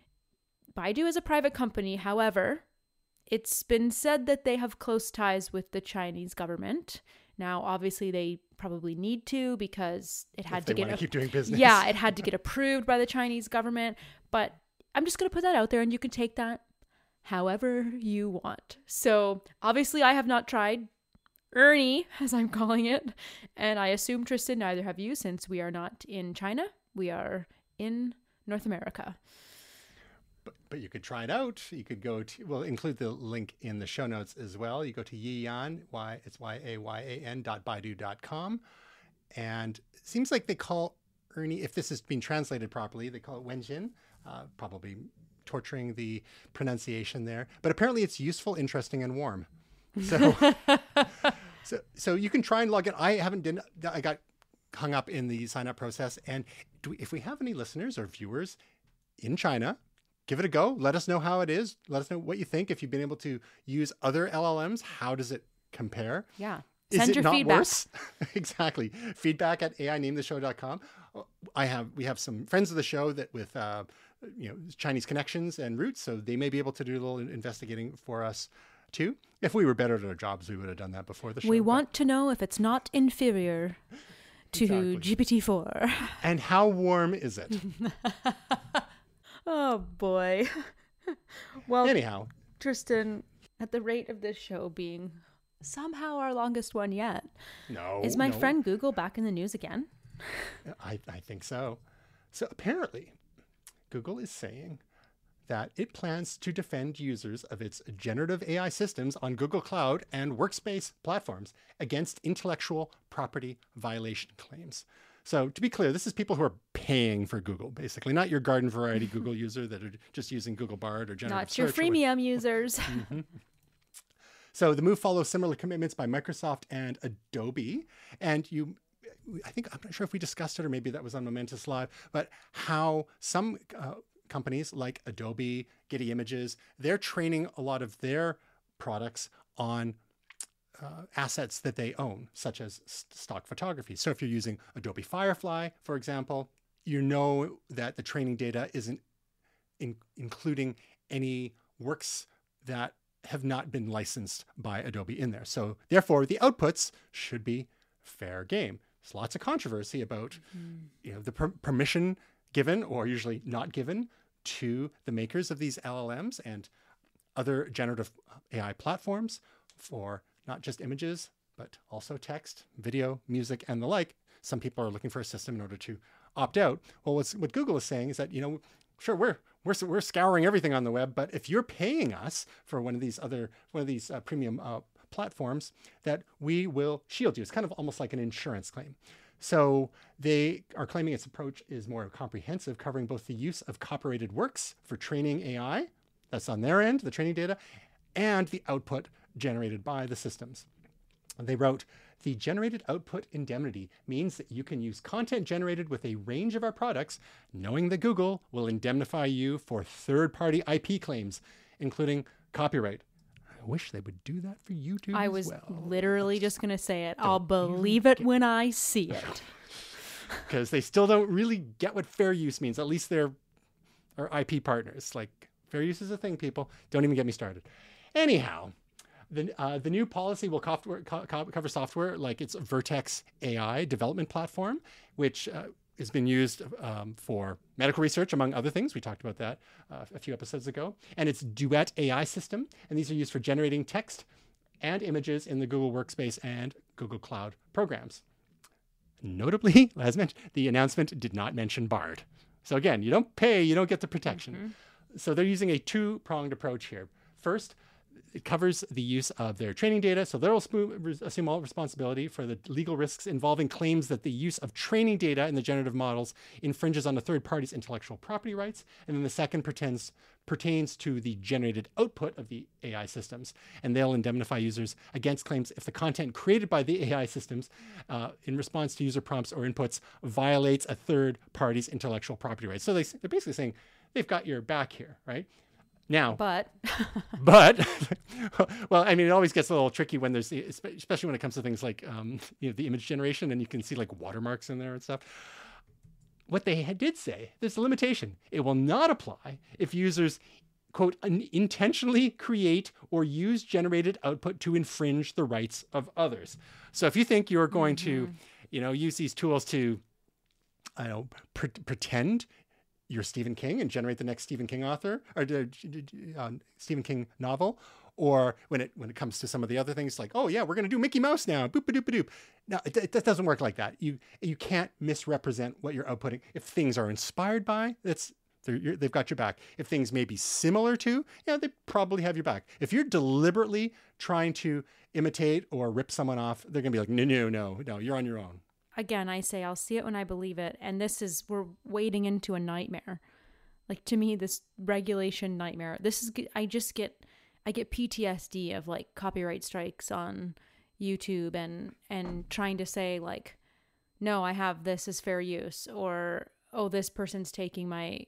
Baidu is a private company. However, it's been said that they have close ties with the Chinese government. Now, obviously, they probably need to because it had if to they get want to keep doing business. Yeah, it had to get approved by the Chinese government. But I'm just going to put that out there, and you can take that however you want. So obviously, I have not tried Ernie, as I'm calling it, and I assume, Tristan, neither have you, since we are not in China. We are in North America. But, but you could try it out. You could go to, we'll include the link in the show notes as well. You go to Yiyan, y, it's Y A Y A N dot Baidu dot com. And it seems like they call Ernie, if this is being translated properly, they call it Wenjin, uh, probably torturing the pronunciation there. But apparently it's useful, interesting, and warm. So, so, so you can try and log in. I haven't done, I got hung up in the sign up process. And do we, if we have any listeners or viewers in China, give it a go. Let us know how it is. Let us know what you think. If you've been able to use other L L Ms, how does it compare? Yeah. Is Send it your not feedback. worse? Exactly. Feedback at A I name the show dot com. I have, we have some friends of the show that with, uh, you know, Chinese connections and roots. So they may be able to do a little investigating for us too. If we were better at our jobs, we would have done that before the show. We but- want to know if it's not inferior to Exactly. G P T four. And how warm is it? Oh, boy. Well, Anyhow, Tristan, at the rate of this show being somehow our longest one yet, no. is my no. friend Google back in the news again? I, I think so. So apparently, Google is saying that it plans to defend users of its generative A I systems on Google Cloud and Workspace platforms against intellectual property violation claims. So to be clear, this is people who are paying for Google, basically, not your garden variety Google user that are just using Google Bard or generative Not your search or- freemium users. Mhm. So the move follows similar commitments by Microsoft and Adobe. And you, I think, I'm not sure if we discussed it or maybe that was on Momentous Live, but how some uh, companies like Adobe, Getty Images, they're training a lot of their products on uh, assets that they own, such as st- stock photography. So if you're using Adobe Firefly, for example, you know that the training data isn't in- including any works that have not been licensed by Adobe in there. So therefore, the outputs should be fair game. There's lots of controversy about mm-hmm. you know, the per- permission given or usually not given to the makers of these L L Ms and other generative A I platforms for not just images, but also text, video, music, and the like, some people are looking for a system in order to opt out. Well, what's, what Google is saying is that, you know, sure, we're we're we're scouring everything on the web, but if you're paying us for one of these other one of these uh, premium uh, platforms, that we will shield you. It's kind of almost like an insurance claim. So they are claiming its approach is more comprehensive, covering both the use of copyrighted works for training A I, that's on their end, the training data, and the output generated by the systems. They wrote, the generated output indemnity means that you can use content generated with a range of our products, knowing that Google will indemnify you for third-party I P claims, including copyright. I wish they would do that for YouTube I as was well. literally just going to say it. I'll believe it when I see it. Because they still don't really get what fair use means. At least they're our I P partners. Like, fair use is a thing, people. Don't even get me started. Anyhow, the, uh, the new policy will co- co- cover software like its Vertex A I development platform, which uh, has been used um, for medical research, among other things. We talked about that uh, a few episodes ago. And its Duet A I system. And these are used for generating text and images in the Google Workspace and Google Cloud programs. Notably, as mentioned, the announcement did not mention Bard. So again, you don't pay, you don't get the protection. Mm-hmm. So they're using a two-pronged approach here. First, it covers the use of their training data, so they'll assume all responsibility for the legal risks involving claims that the use of training data in the generative models infringes on a third party's intellectual property rights. And then the second pretends, pertains to the generated output of the A I systems, and they'll indemnify users against claims if the content created by the A I systems uh, in response to user prompts or inputs violates a third party's intellectual property rights. So they, they're basically saying they've got your back here, right? Now, but, but, well, I mean, it always gets a little tricky when there's, especially when it comes to things like, um, you know, the image generation, and you can see like watermarks in there and stuff. What they did say, there's a limitation. It will not apply if users, quote, intentionally create or use generated output to infringe the rights of others. So if you think you're going mm-hmm. to, you know, use these tools to, I don't know, pre- pretend you're Stephen King and generate the next Stephen King author or uh, Stephen King novel, or when it when it comes to some of the other things like, oh yeah, we're going to do Mickey Mouse now, boop a doop a doop. No, it, it doesn't work like that. You you can't misrepresent what you're outputting. If things are inspired by, that's they've got your back. If things may be similar to, yeah, they probably have your back. If you're deliberately trying to imitate or rip someone off, they're going to be like, no, no, no, no, you're on your own. Again, I say I'll see it when I believe it. And this is, we're wading into a nightmare. Like, to me, this regulation nightmare, this is, I just get, I get P T S D of like copyright strikes on YouTube and, and trying to say like, no, I have this as fair use, or, oh, this person's taking my,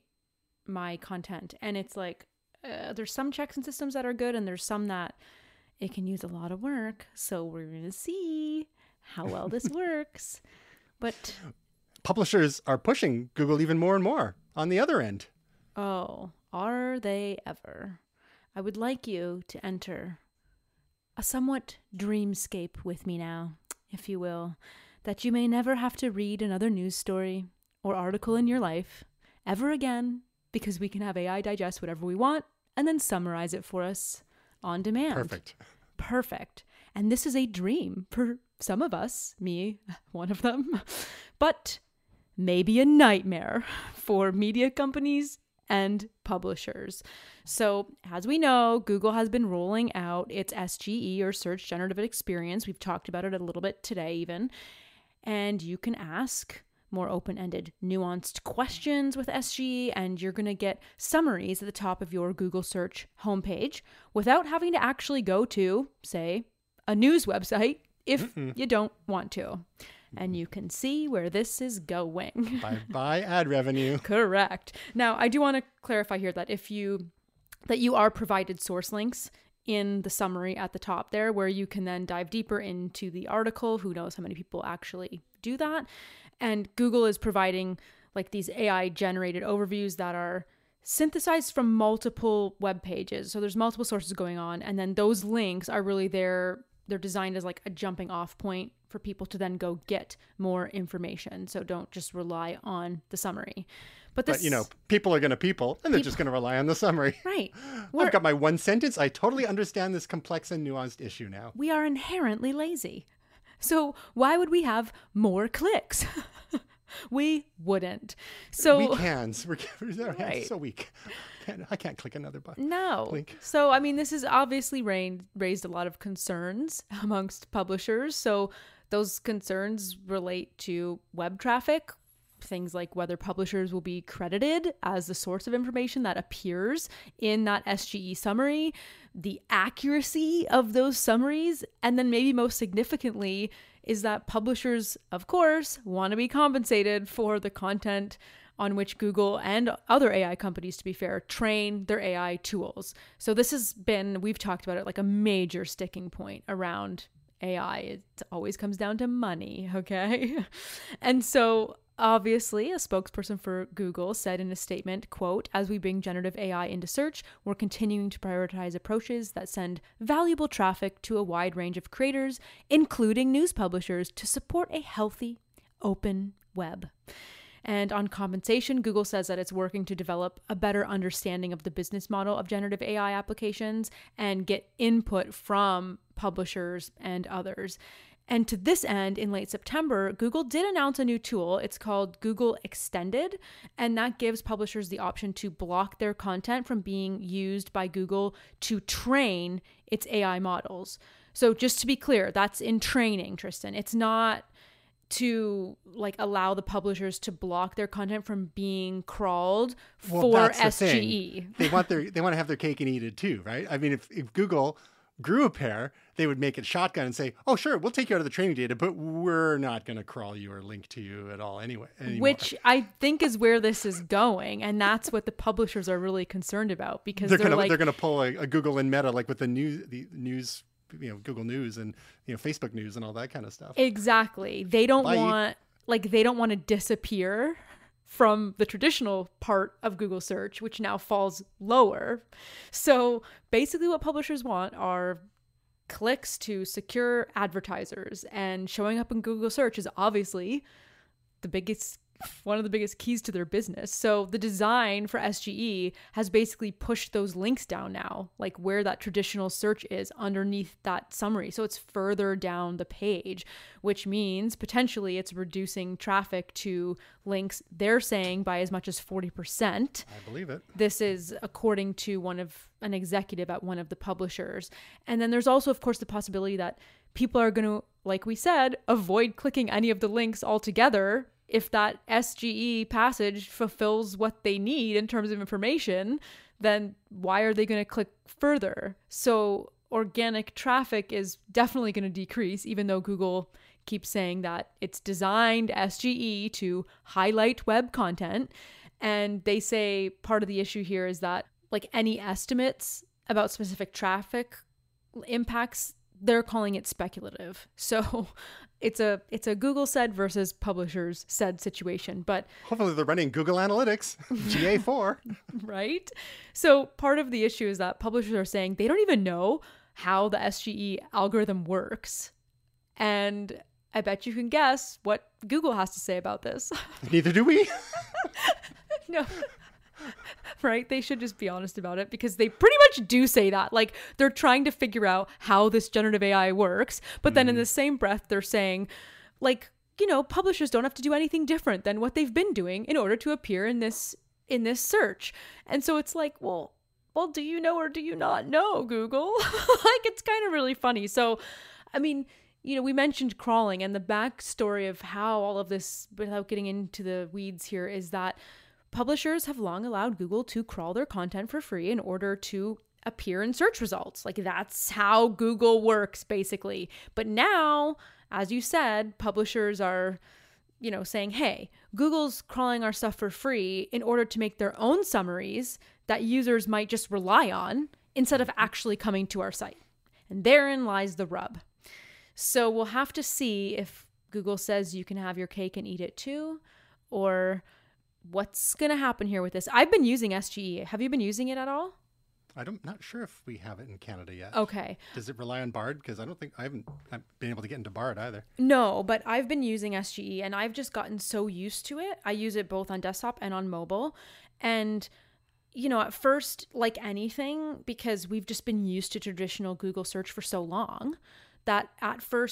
my content. And it's like, uh, there's some checks and systems that are good, and there's some that it can use a lot of work. So we're going to see how well this works. But publishers are pushing Google even more and more on the other end. Oh, are they ever? I would like you to enter a somewhat dreamscape with me now, if you will, that you may never have to read another news story or article in your life ever again, because we can have A I digest whatever we want and then summarize it for us on demand. Perfect. Perfect. And this is a dream for some of us, me, one of them, but maybe a nightmare for media companies and publishers. So as we know, Google has been rolling out its S G E, or Search Generative Experience. We've talked about it a little bit today even. And you can ask more open-ended, nuanced questions with S G E, and you're going to get summaries at the top of your Google search homepage without having to actually go to, say, a news website if Mm-mm. you don't want to. And you can see where this is going. Bye-bye ad revenue. Correct. Now, I do want to clarify here that if you that you are provided source links in the summary at the top there, where you can then dive deeper into the article. Who knows how many people actually do that? And Google is providing like these A I generated overviews that are synthesized from multiple web pages. So there's multiple sources going on. And then those links are really there. They're designed as like a jumping off point for people to then go get more information. So don't just rely on the summary. But, this, but you know, people are going to people, and they're people, just going to rely on the summary. Right. We're, I've got my one sentence. I totally understand this complex and nuanced issue now. We are inherently lazy. So why would we have more clicks? We wouldn't. So we can. We're, we're right. so weak. I can't, I can't click another button. No. Blink. So, I mean, this has obviously raised, raised a lot of concerns amongst publishers. So those concerns relate to web traffic, things like whether publishers will be credited as the source of information that appears in that S G E summary, the accuracy of those summaries, and then maybe most significantly is that publishers, of course, want to be compensated for the content on which Google and other A I companies, to be fair, train their A I tools. So this has been, we've talked about it, like a major sticking point around A I. It always comes down to money, okay? And so obviously, a spokesperson for Google said in a statement, quote, "As we bring generative A I into search, we're continuing to prioritize approaches that send valuable traffic to a wide range of creators, including news publishers, to support a healthy, open web." And on compensation, Google says that it's working to develop a better understanding of the business model of generative A I applications and get input from publishers and others. And to this end, in late September, Google did announce a new tool. It's called Google Extended, and that gives publishers the option to block their content from being used by Google to train its A I models. So just to be clear, that's in training, Tristan. It's not to like allow the publishers to block their content from being crawled well, for that's the S G E. thing. They want their they want to have their cake and eat it too, right? I mean, if, if Google grew a pair, they would make it shotgun and say, "Oh, sure, we'll take you out of the training data, but we're not going to crawl you or link to you at all anyway." Anymore. Which I think is where this is going, and that's what the publishers are really concerned about, because they're, they're gonna like, they're going to pull a, a Google and Meta, like with the news, the news, you know, Google News and you know Facebook News and all that kind of stuff. Exactly. They don't Bye. want like they don't want to disappear from the traditional part of Google search, which now falls lower. So basically what publishers want are clicks to secure advertisers, and showing up in Google search is obviously the biggest one of the biggest keys to their business. So the design for S G E has basically pushed those links down now, like where that traditional search is underneath that summary. So it's further down the page, which means potentially it's reducing traffic to links, they're saying, by as much as forty percent. I believe it. This is according to one of an executive at one of the publishers. And then there's also, of course, the possibility that people are going to, like we said, avoid clicking any of the links altogether. If that S G E passage fulfills what they need in terms of information, then why are they going to click further? So organic traffic is definitely going to decrease, even though Google keeps saying that it's designed S G E to highlight web content. And they say part of the issue here is that like any estimates about specific traffic impacts, they're calling it speculative. So it's a it's a Google said versus publishers said situation. But hopefully they're running Google Analytics, G A four. Right? So part of the issue is that publishers are saying they don't even know how the S G E algorithm works. And I bet you can guess what Google has to say about this. Neither do we. No. Right? They should just be honest about it, because they pretty much do say that. Like, they're trying to figure out how this generative A I works. But then mm. in the same breath, they're saying, like, you know, publishers don't have to do anything different than what they've been doing in order to appear in this in this search. And so it's like, well, well, do you know or do you not know, Google? Like, it's kind of really funny. So, I mean, you know, we mentioned crawling, and the backstory of how all of this, without getting into the weeds here, is that publishers have long allowed Google to crawl their content for free in order to appear in search results. Like, that's how Google works, basically. But now, as you said, publishers are, you know, saying, hey, Google's crawling our stuff for free in order to make their own summaries that users might just rely on instead of actually coming to our site. And therein lies the rub. So we'll have to see if Google says you can have your cake and eat it too, or what's going to happen here with this. I've been using S G E. Have you been using it at all? I don't, not sure if we have it in Canada yet. Okay. Does it rely on Bard? Because I don't think I haven't I've been able to get into Bard either. No, but I've been using S G E, and I've just gotten so used to it. I use it both on desktop and on mobile. And, you know, at first, like anything, because we've just been used to traditional Google search for so long, that at first it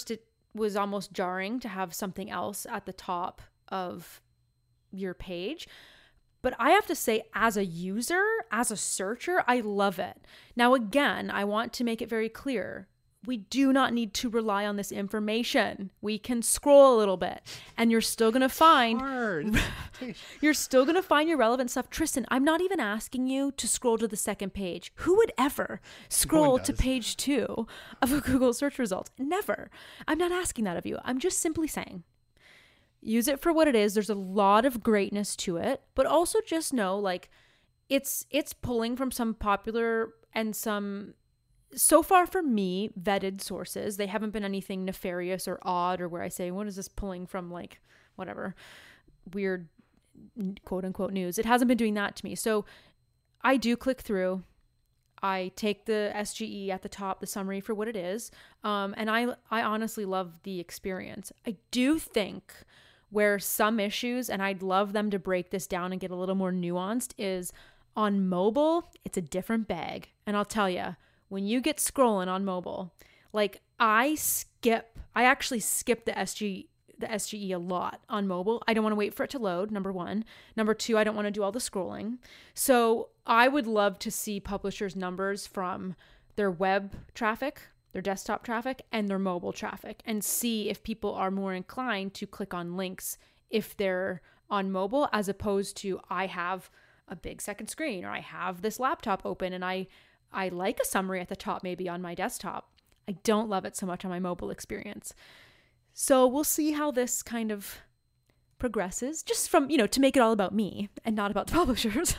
was almost jarring to have something else at the top of your page. But I have to say, as a user, as a searcher, I love it. Now, again, I want to make it very clear. We do not need to rely on this information. We can scroll a little bit and you're still going to find you're still going to find your relevant stuff. Tristan, I'm not even asking you to scroll to the second page. Who would ever scroll to page two of a Google search result? Never. I'm not asking that of you. I'm just simply saying, use it for what it is. There's a lot of greatness to it, but also just know, like, it's it's pulling from some popular and some, so far for me, vetted sources. They haven't been anything nefarious or odd or where I say, what is this pulling from, like, whatever, weird quote unquote news. It hasn't been doing that to me. So I do click through. I take the S G E at the top, the summary for what it is. Um, and I, I honestly love the experience. I do think where some issues, and I'd love them to break this down and get a little more nuanced, is on mobile, it's a different bag. And I'll tell you, when you get scrolling on mobile, like I skip, I actually skip the S G, the S G E a lot on mobile. I don't want to wait for it to load, number one. Number two, I don't want to do all the scrolling. So I would love to see publishers' numbers from their web traffic, their desktop traffic, and their mobile traffic, and see if people are more inclined to click on links if they're on mobile, as opposed to I have a big second screen, or I have this laptop open and I I like a summary at the top maybe on my desktop. I don't love it so much on my mobile experience. So we'll see how this kind of progresses, just from, you know, to make it all about me and not about the publishers.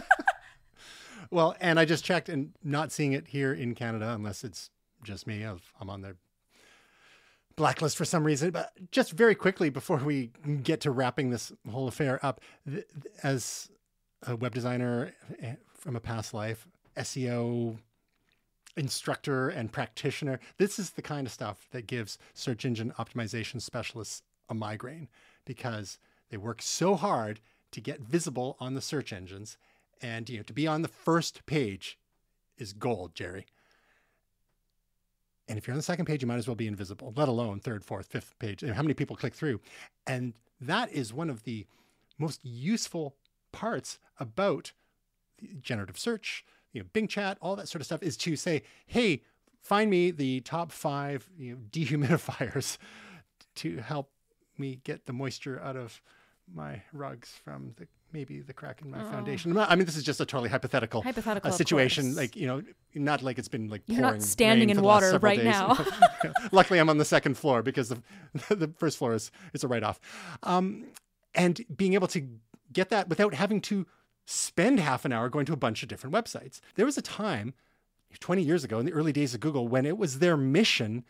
Well, and I just checked, and not seeing it here in Canada, unless it's just me. I've, I'm on their blacklist for some reason. But just very quickly before we get to wrapping this whole affair up, th- th- as a web designer from a past life, S E O instructor and practitioner, this is the kind of stuff that gives search engine optimization specialists a migraine, because they work so hard to get visible on the search engines. And, you know, to be on the first page is gold, Jerry. And if you're on the second page, you might as well be invisible, let alone third, fourth, fifth page. How many people click through? And that is one of the most useful parts about generative search, you know, Bing Chat, all that sort of stuff, is to say, hey, find me the top five, you know, dehumidifiers to help me get the moisture out of my rugs from the maybe the crack in my oh. foundation. I mean, this is just a totally hypothetical, hypothetical uh, situation. Like, you know, not like it's been like You're pouring not standing in water right days. now. Luckily, I'm on the second floor because the the first floor is it's a write-off. Um, and being able to get that without having to spend half an hour going to a bunch of different websites. There was a time twenty years ago in the early days of Google when it was their mission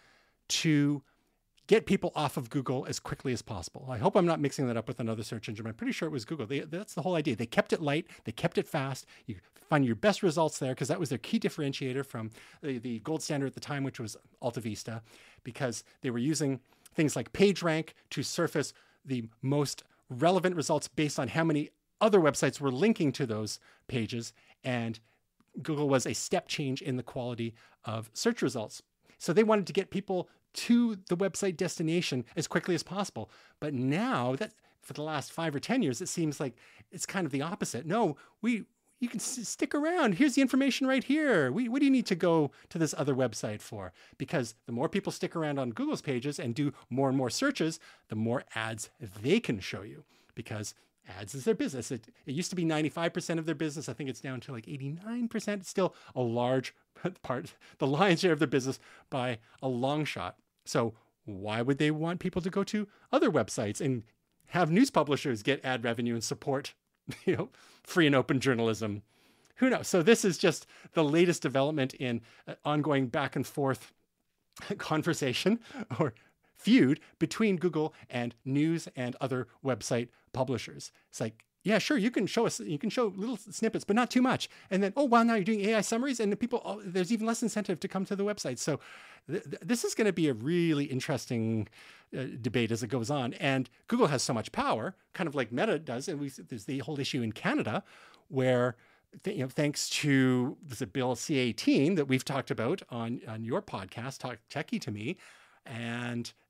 to get people off of Google as quickly as possible. I hope I'm not mixing that up with another search engine. I'm pretty sure it was Google. They, that's the whole idea. They kept it light. They kept it fast. You find your best results there because that was their key differentiator from the, the gold standard at the time, which was Alta Vista, because they were using things like PageRank to surface the most relevant results based on how many other websites were linking to those pages. And Google was a step change in the quality of search results. So they wanted to get people to the website destination as quickly as possible. But now that for the last five or ten years, it seems like it's kind of the opposite. No, we you can s- stick around. Here's the information right here. We, what do you need to go to this other website for? Because the more people stick around on Google's pages and do more and more searches, the more ads they can show you, because ads is their business. It, it used to be ninety-five percent of their business. I think it's down to like eighty-nine percent. It's still a large part, the lion's share of their business by a long shot. So why would they want people to go to other websites and have news publishers get ad revenue and support, you know, free and open journalism? Who knows? So this is just the latest development in uh, ongoing back and forth conversation or feud between Google and news and other website publishers. It's like, yeah, sure, you can show us, you can show little snippets, but not too much. And then, oh, wow, now you're doing A I summaries, and the people, oh, there's even less incentive to come to the website. So th- th- this is going to be a really interesting uh, debate as it goes on. And Google has so much power, kind of like Meta does. And we, there's the whole issue in Canada where, th- you know, thanks to this Bill C eighteen that we've talked about on, on your podcast, Talk Techie to Me, and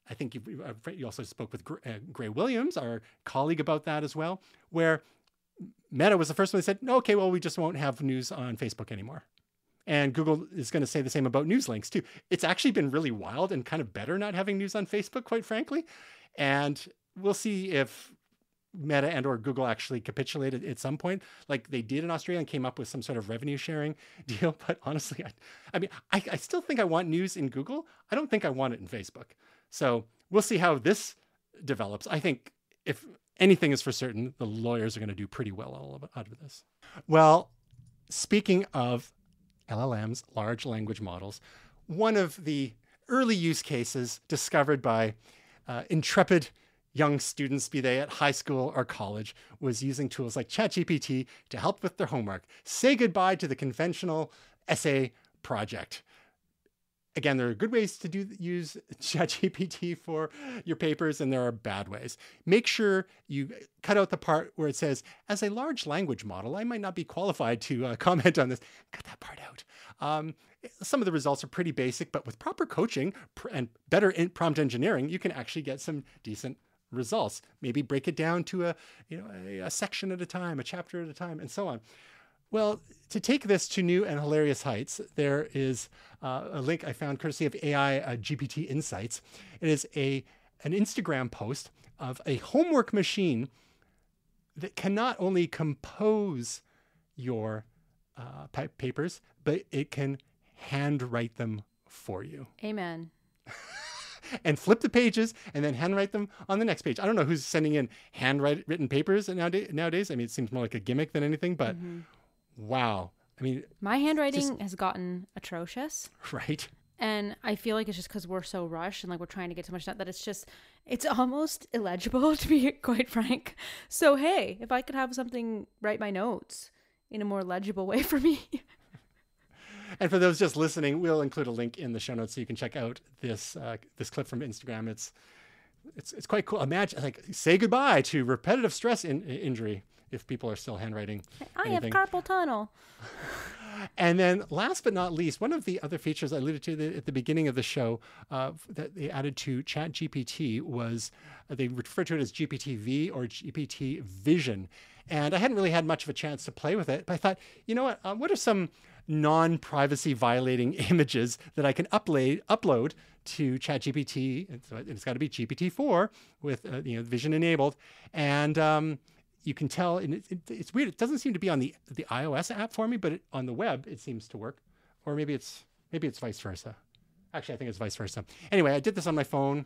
I think you, you also spoke with Gray Williams, our colleague, about that as well, where Meta was the first one that said, no, okay, well, we just won't have news on Facebook anymore. And Google is going to say the same about news links too. It's actually been really wild and kind of better not having news on Facebook, quite frankly. And we'll see if Meta and or Google actually capitulated at some point, like they did in Australia, and came up with some sort of revenue sharing deal. But honestly, I, I mean, I, I still think I want news in Google. I don't think I want it in Facebook. So we'll see how this develops. I think if anything is for certain, the lawyers are going to do pretty well all out of this. Well, speaking of L L Ms, large language models, one of the early use cases discovered by uh, intrepid young students, be they at high school or college, was using tools like ChatGPT to help with their homework. Say goodbye to the conventional essay project. Again, there are good ways to do use ChatGPT for your papers, and there are bad ways. Make sure you cut out the part where it says, as a large language model, I might not be qualified to uh, comment on this. Cut that part out. Um, some of the results are pretty basic, but with proper coaching pr- and better in prompt engineering, you can actually get some decent results. Maybe break it down to a, you know, a, a section at a time, a chapter at a time, and so on. Well, to take this to new and hilarious heights, there is uh, a link I found courtesy of A I uh, G P T Insights. It is a an Instagram post of a homework machine that can not only compose your uh, pa- papers, but it can handwrite them for you. Amen. And flip the pages and then handwrite them on the next page. I don't know who's sending in handwritten papers nowadays. nowadays. I mean, it seems more like a gimmick than anything, but mm-hmm. Wow. I mean, my handwriting just, has gotten atrocious. Right. And I feel like it's just because we're so rushed and like we're trying to get so much done that it's just, it's almost illegible, to be quite frank. So, hey, if I could have something write my notes in a more legible way for me. And for those just listening, we'll include a link in the show notes so you can check out this uh, this clip from Instagram. It's it's it's quite cool. Imagine, like, say goodbye to repetitive stress in, injury if people are still handwriting I anything. have carpal tunnel. And then last but not least, one of the other features I alluded to the, at the beginning of the show uh, that they added to ChatGPT was uh, they refer to it as G P T V or G P T Vision. And I hadn't really had much of a chance to play with it, but I thought, you know what, uh, what are some non-privacy violating images that I can upload upload to ChatGPT? And so it's got to be G P T four with uh, you know, vision enabled. And um, you can tell, and it, it, it's weird. It doesn't seem to be on the the iOS app for me, but it, on the web it seems to work. Or maybe it's maybe it's vice versa. Actually, I think it's vice versa. Anyway, I did this on my phone,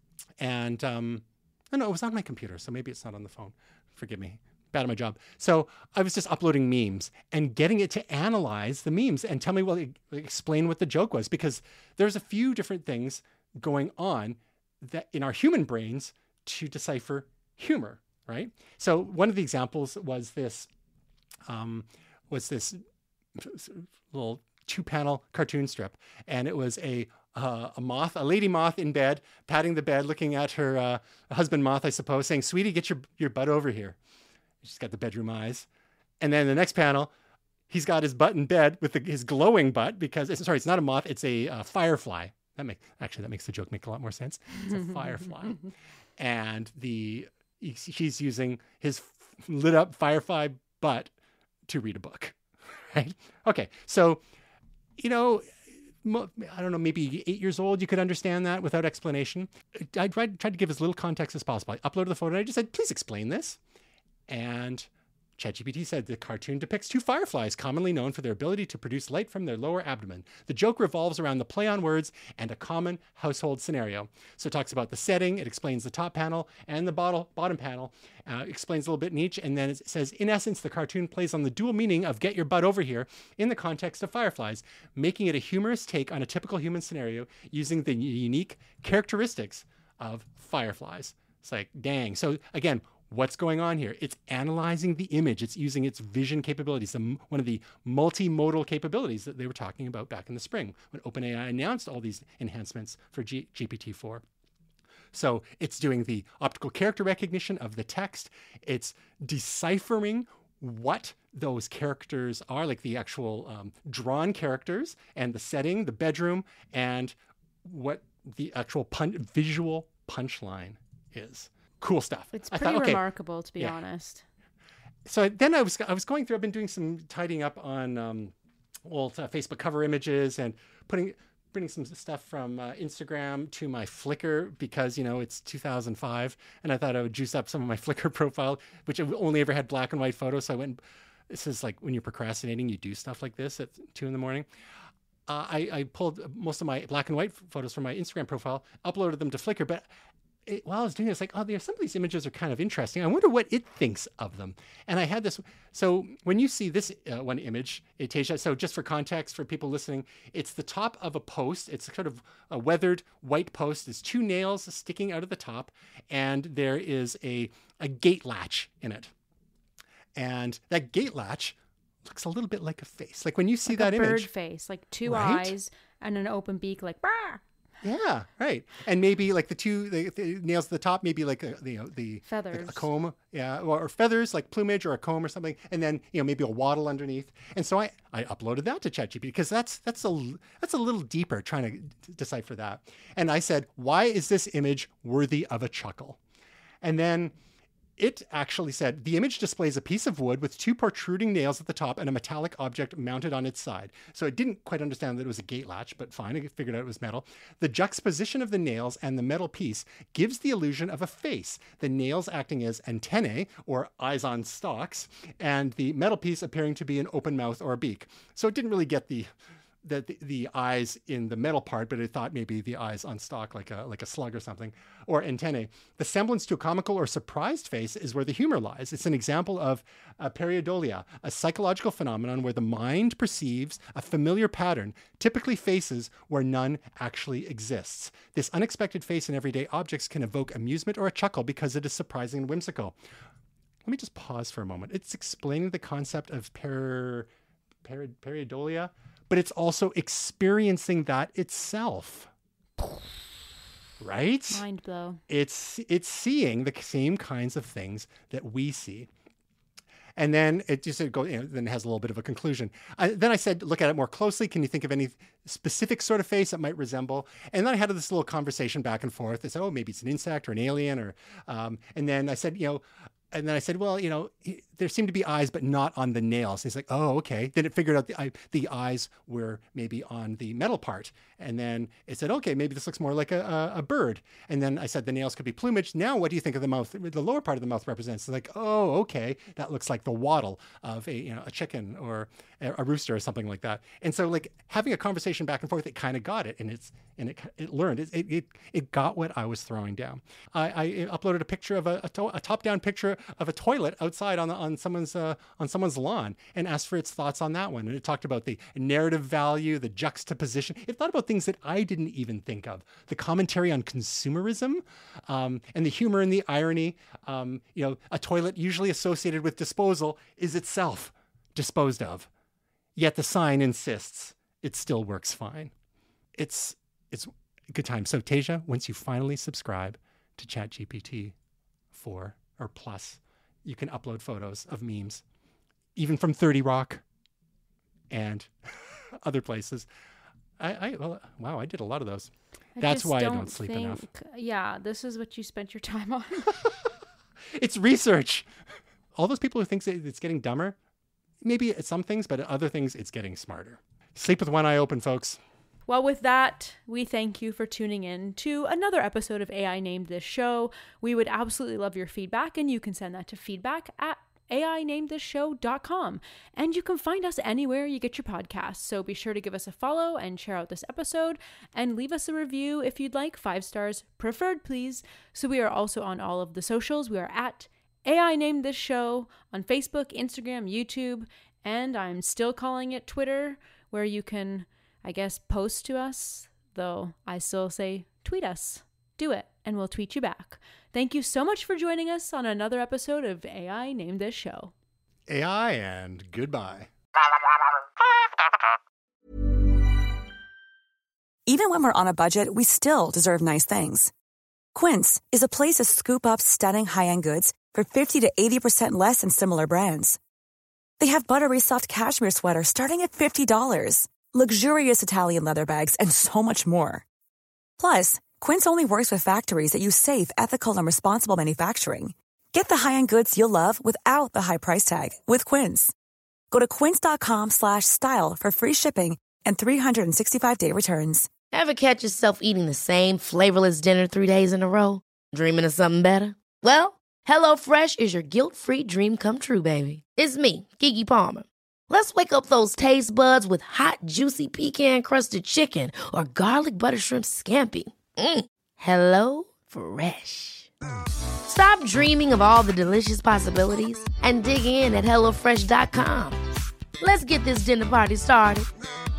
and um, no, no, it was on my computer, so maybe it's not on the phone. Forgive me. Bad at my job. So I was just uploading memes and getting it to analyze the memes and tell me, well, explain what the joke was, because there's a few different things going on that in our human brains to decipher humor, right? So one of the examples was this, um, was this little two-panel cartoon strip, and it was a uh, a moth, a lady moth in bed, patting the bed, looking at her uh, husband moth, I suppose, saying, "Sweetie, get your your butt over here." She's got the bedroom eyes. And then the next panel, he's got his butt in bed with the, his glowing butt because, it's, sorry, it's not a moth, it's a uh, firefly. That make, actually, that makes the joke make a lot more sense. It's a firefly. And the he, she's using his lit up firefly butt to read a book, right? Okay, so, you know, I don't know, maybe eight years old, you could understand that without explanation. I tried, tried to give as little context as possible. I uploaded the photo and I just said, please explain this. And ChatGPT said the cartoon depicts two fireflies commonly known for their ability to produce light from their lower abdomen. The joke revolves around the play on words and a common household scenario. So it talks about the setting, it explains the top panel and the bottom, bottom panel, uh, explains a little bit in each, and then it says, in essence, the cartoon plays on the dual meaning of get your butt over here in the context of fireflies, making it a humorous take on a typical human scenario using the unique characteristics of fireflies. It's like, dang. So again, what's going on here? It's analyzing the image. It's using its vision capabilities, the, one of the multimodal capabilities that they were talking about back in the spring when OpenAI announced all these enhancements for G- G P T four. So it's doing the optical character recognition of the text. It's deciphering what those characters are, like the actual um, drawn characters and the setting, the bedroom, and what the actual pun- visual punchline is. Cool stuff. It's I pretty thought, okay, remarkable, to be yeah. honest. So then I was I was going through. I've been doing some tidying up on um, old uh, Facebook cover images and putting bringing some stuff from uh, Instagram to my Flickr because you know it's two thousand five, and I thought I would juice up some of my Flickr profile, which I've only ever had black and white photos. So I went. This is like when you're procrastinating, you do stuff like this at two in the morning. Uh, I, I pulled most of my black and white photos from my Instagram profile, uploaded them to Flickr, but It, while I was doing it, it's like, oh, there's some of these images are kind of interesting. I wonder what it thinks of them. And I had this. So when you see this uh, one image, Tasia, so just for context for people listening, it's the top of a post. It's sort of a weathered white post. There's two nails sticking out of the top, and there is a, a gate latch in it. And that gate latch looks a little bit like a face. Like when you see like that a image. Bird face, like two right? eyes and an open beak, like, bah! Yeah, right. And maybe like the two the, the nails at the top, maybe like a, you know, the feathers, like a comb, yeah, or, or feathers like plumage or a comb or something, and then you know maybe a wattle underneath. And so I, I uploaded that to ChatGPT because that's that's a that's a little deeper trying to decipher that. And I said, why is this image worthy of a chuckle? And then it actually said, the image displays a piece of wood with two protruding nails at the top and a metallic object mounted on its side. So it didn't quite understand that it was a gate latch, but fine, I figured out it was metal. The juxtaposition of the nails and the metal piece gives the illusion of a face, the nails acting as antennae, or eyes on stalks, and the metal piece appearing to be an open mouth or a beak. So it didn't really get the... The, the the eyes in the metal part, but it thought maybe the eyes on stalk, like a like a slug or something, or antennae. The semblance to a comical or surprised face is where the humor lies. It's an example of uh, pareidolia, a psychological phenomenon where the mind perceives a familiar pattern, typically faces where none actually exists. This unexpected face in everyday objects can evoke amusement or a chuckle because it is surprising and whimsical. Let me just pause for a moment. It's explaining the concept of per, per, pareidolia, but it's also experiencing that itself, right? Mind blow. It's it's seeing the same kinds of things that we see. And then it just it go, you know, then it has a little bit of a conclusion. I, then I said, look at it more closely. Can you think of any specific sort of face that might resemble? And then I had this little conversation back and forth. I said, oh, maybe it's an insect or an alien, or um, and then I said, you know. And then I said, well, you know, there seem to be eyes, but not on the nails. And he's like, oh, okay. Then it figured out the, the eyes were maybe on the metal part. And then it said, okay, maybe this looks more like a, a bird. And then I said, the nails could be plumage. Now, what do you think of the mouth? The lower part of the mouth represents. It's like, oh, okay. That looks like the wattle of a, you know, a chicken or a, a rooster or something like that. And so like having a conversation back and forth, it kind of got it. And it's, and it, it learned, it, it, it got what I was throwing down. I, I uploaded a picture of a, a, to, a top-down picture of a toilet outside on the, on someone's uh, on someone's lawn and asked for its thoughts on that one. And it talked about the narrative value, the juxtaposition. It thought about things that I didn't even think of. The commentary on consumerism, um, and the humor and the irony. Um, you know, a toilet usually associated with disposal is itself disposed of. Yet the sign insists it still works fine. It's it's a good time. So Tasia, once you finally subscribe to ChatGPT four or plus, you can upload photos of memes, even from thirty Rock and other places. I, I well, wow, I did a lot of those. I That's why don't I don't sleep think, enough. Yeah, this is what you spent your time on. It's research. All those people who think it's getting dumber, maybe at some things, but at other things, it's getting smarter. Sleep with one eye open, folks. Well, with that, we thank you for tuning in to another episode of A I Named This Show. We would absolutely love your feedback, and you can send that to feedback at A I named this show dot com. And you can find us anywhere you get your podcasts. So be sure to give us a follow and share out this episode, and leave us a review if you'd like. Five stars preferred, please. So we are also on all of the socials. We are at A I Named This Show on Facebook, Instagram, YouTube, and I'm still calling it Twitter, where you can, I guess, post to us, though I still say tweet us. Do it, and we'll tweet you back. Thank you so much for joining us on another episode of A I Named This Show. A I and goodbye. Even when we're on a budget, we still deserve nice things. Quince is a place to scoop up stunning high-end goods for fifty to eighty percent less than similar brands. They have buttery soft cashmere sweaters starting at fifty dollars, luxurious Italian leather bags, and so much more. Plus, Quince only works with factories that use safe, ethical, and responsible manufacturing. Get the high-end goods you'll love without the high price tag with Quince. Go to quince.com slash style for free shipping and three sixty-five day returns. Ever catch yourself eating the same flavorless dinner three days in a row? Dreaming of something better? Well, HelloFresh is your guilt-free dream come true, baby. It's me, Keke Palmer. Let's wake up those taste buds with hot, juicy pecan-crusted chicken or garlic butter shrimp scampi. Mm. Hello Fresh. Stop dreaming of all the delicious possibilities and dig in at hello fresh dot com. Let's get this dinner party started.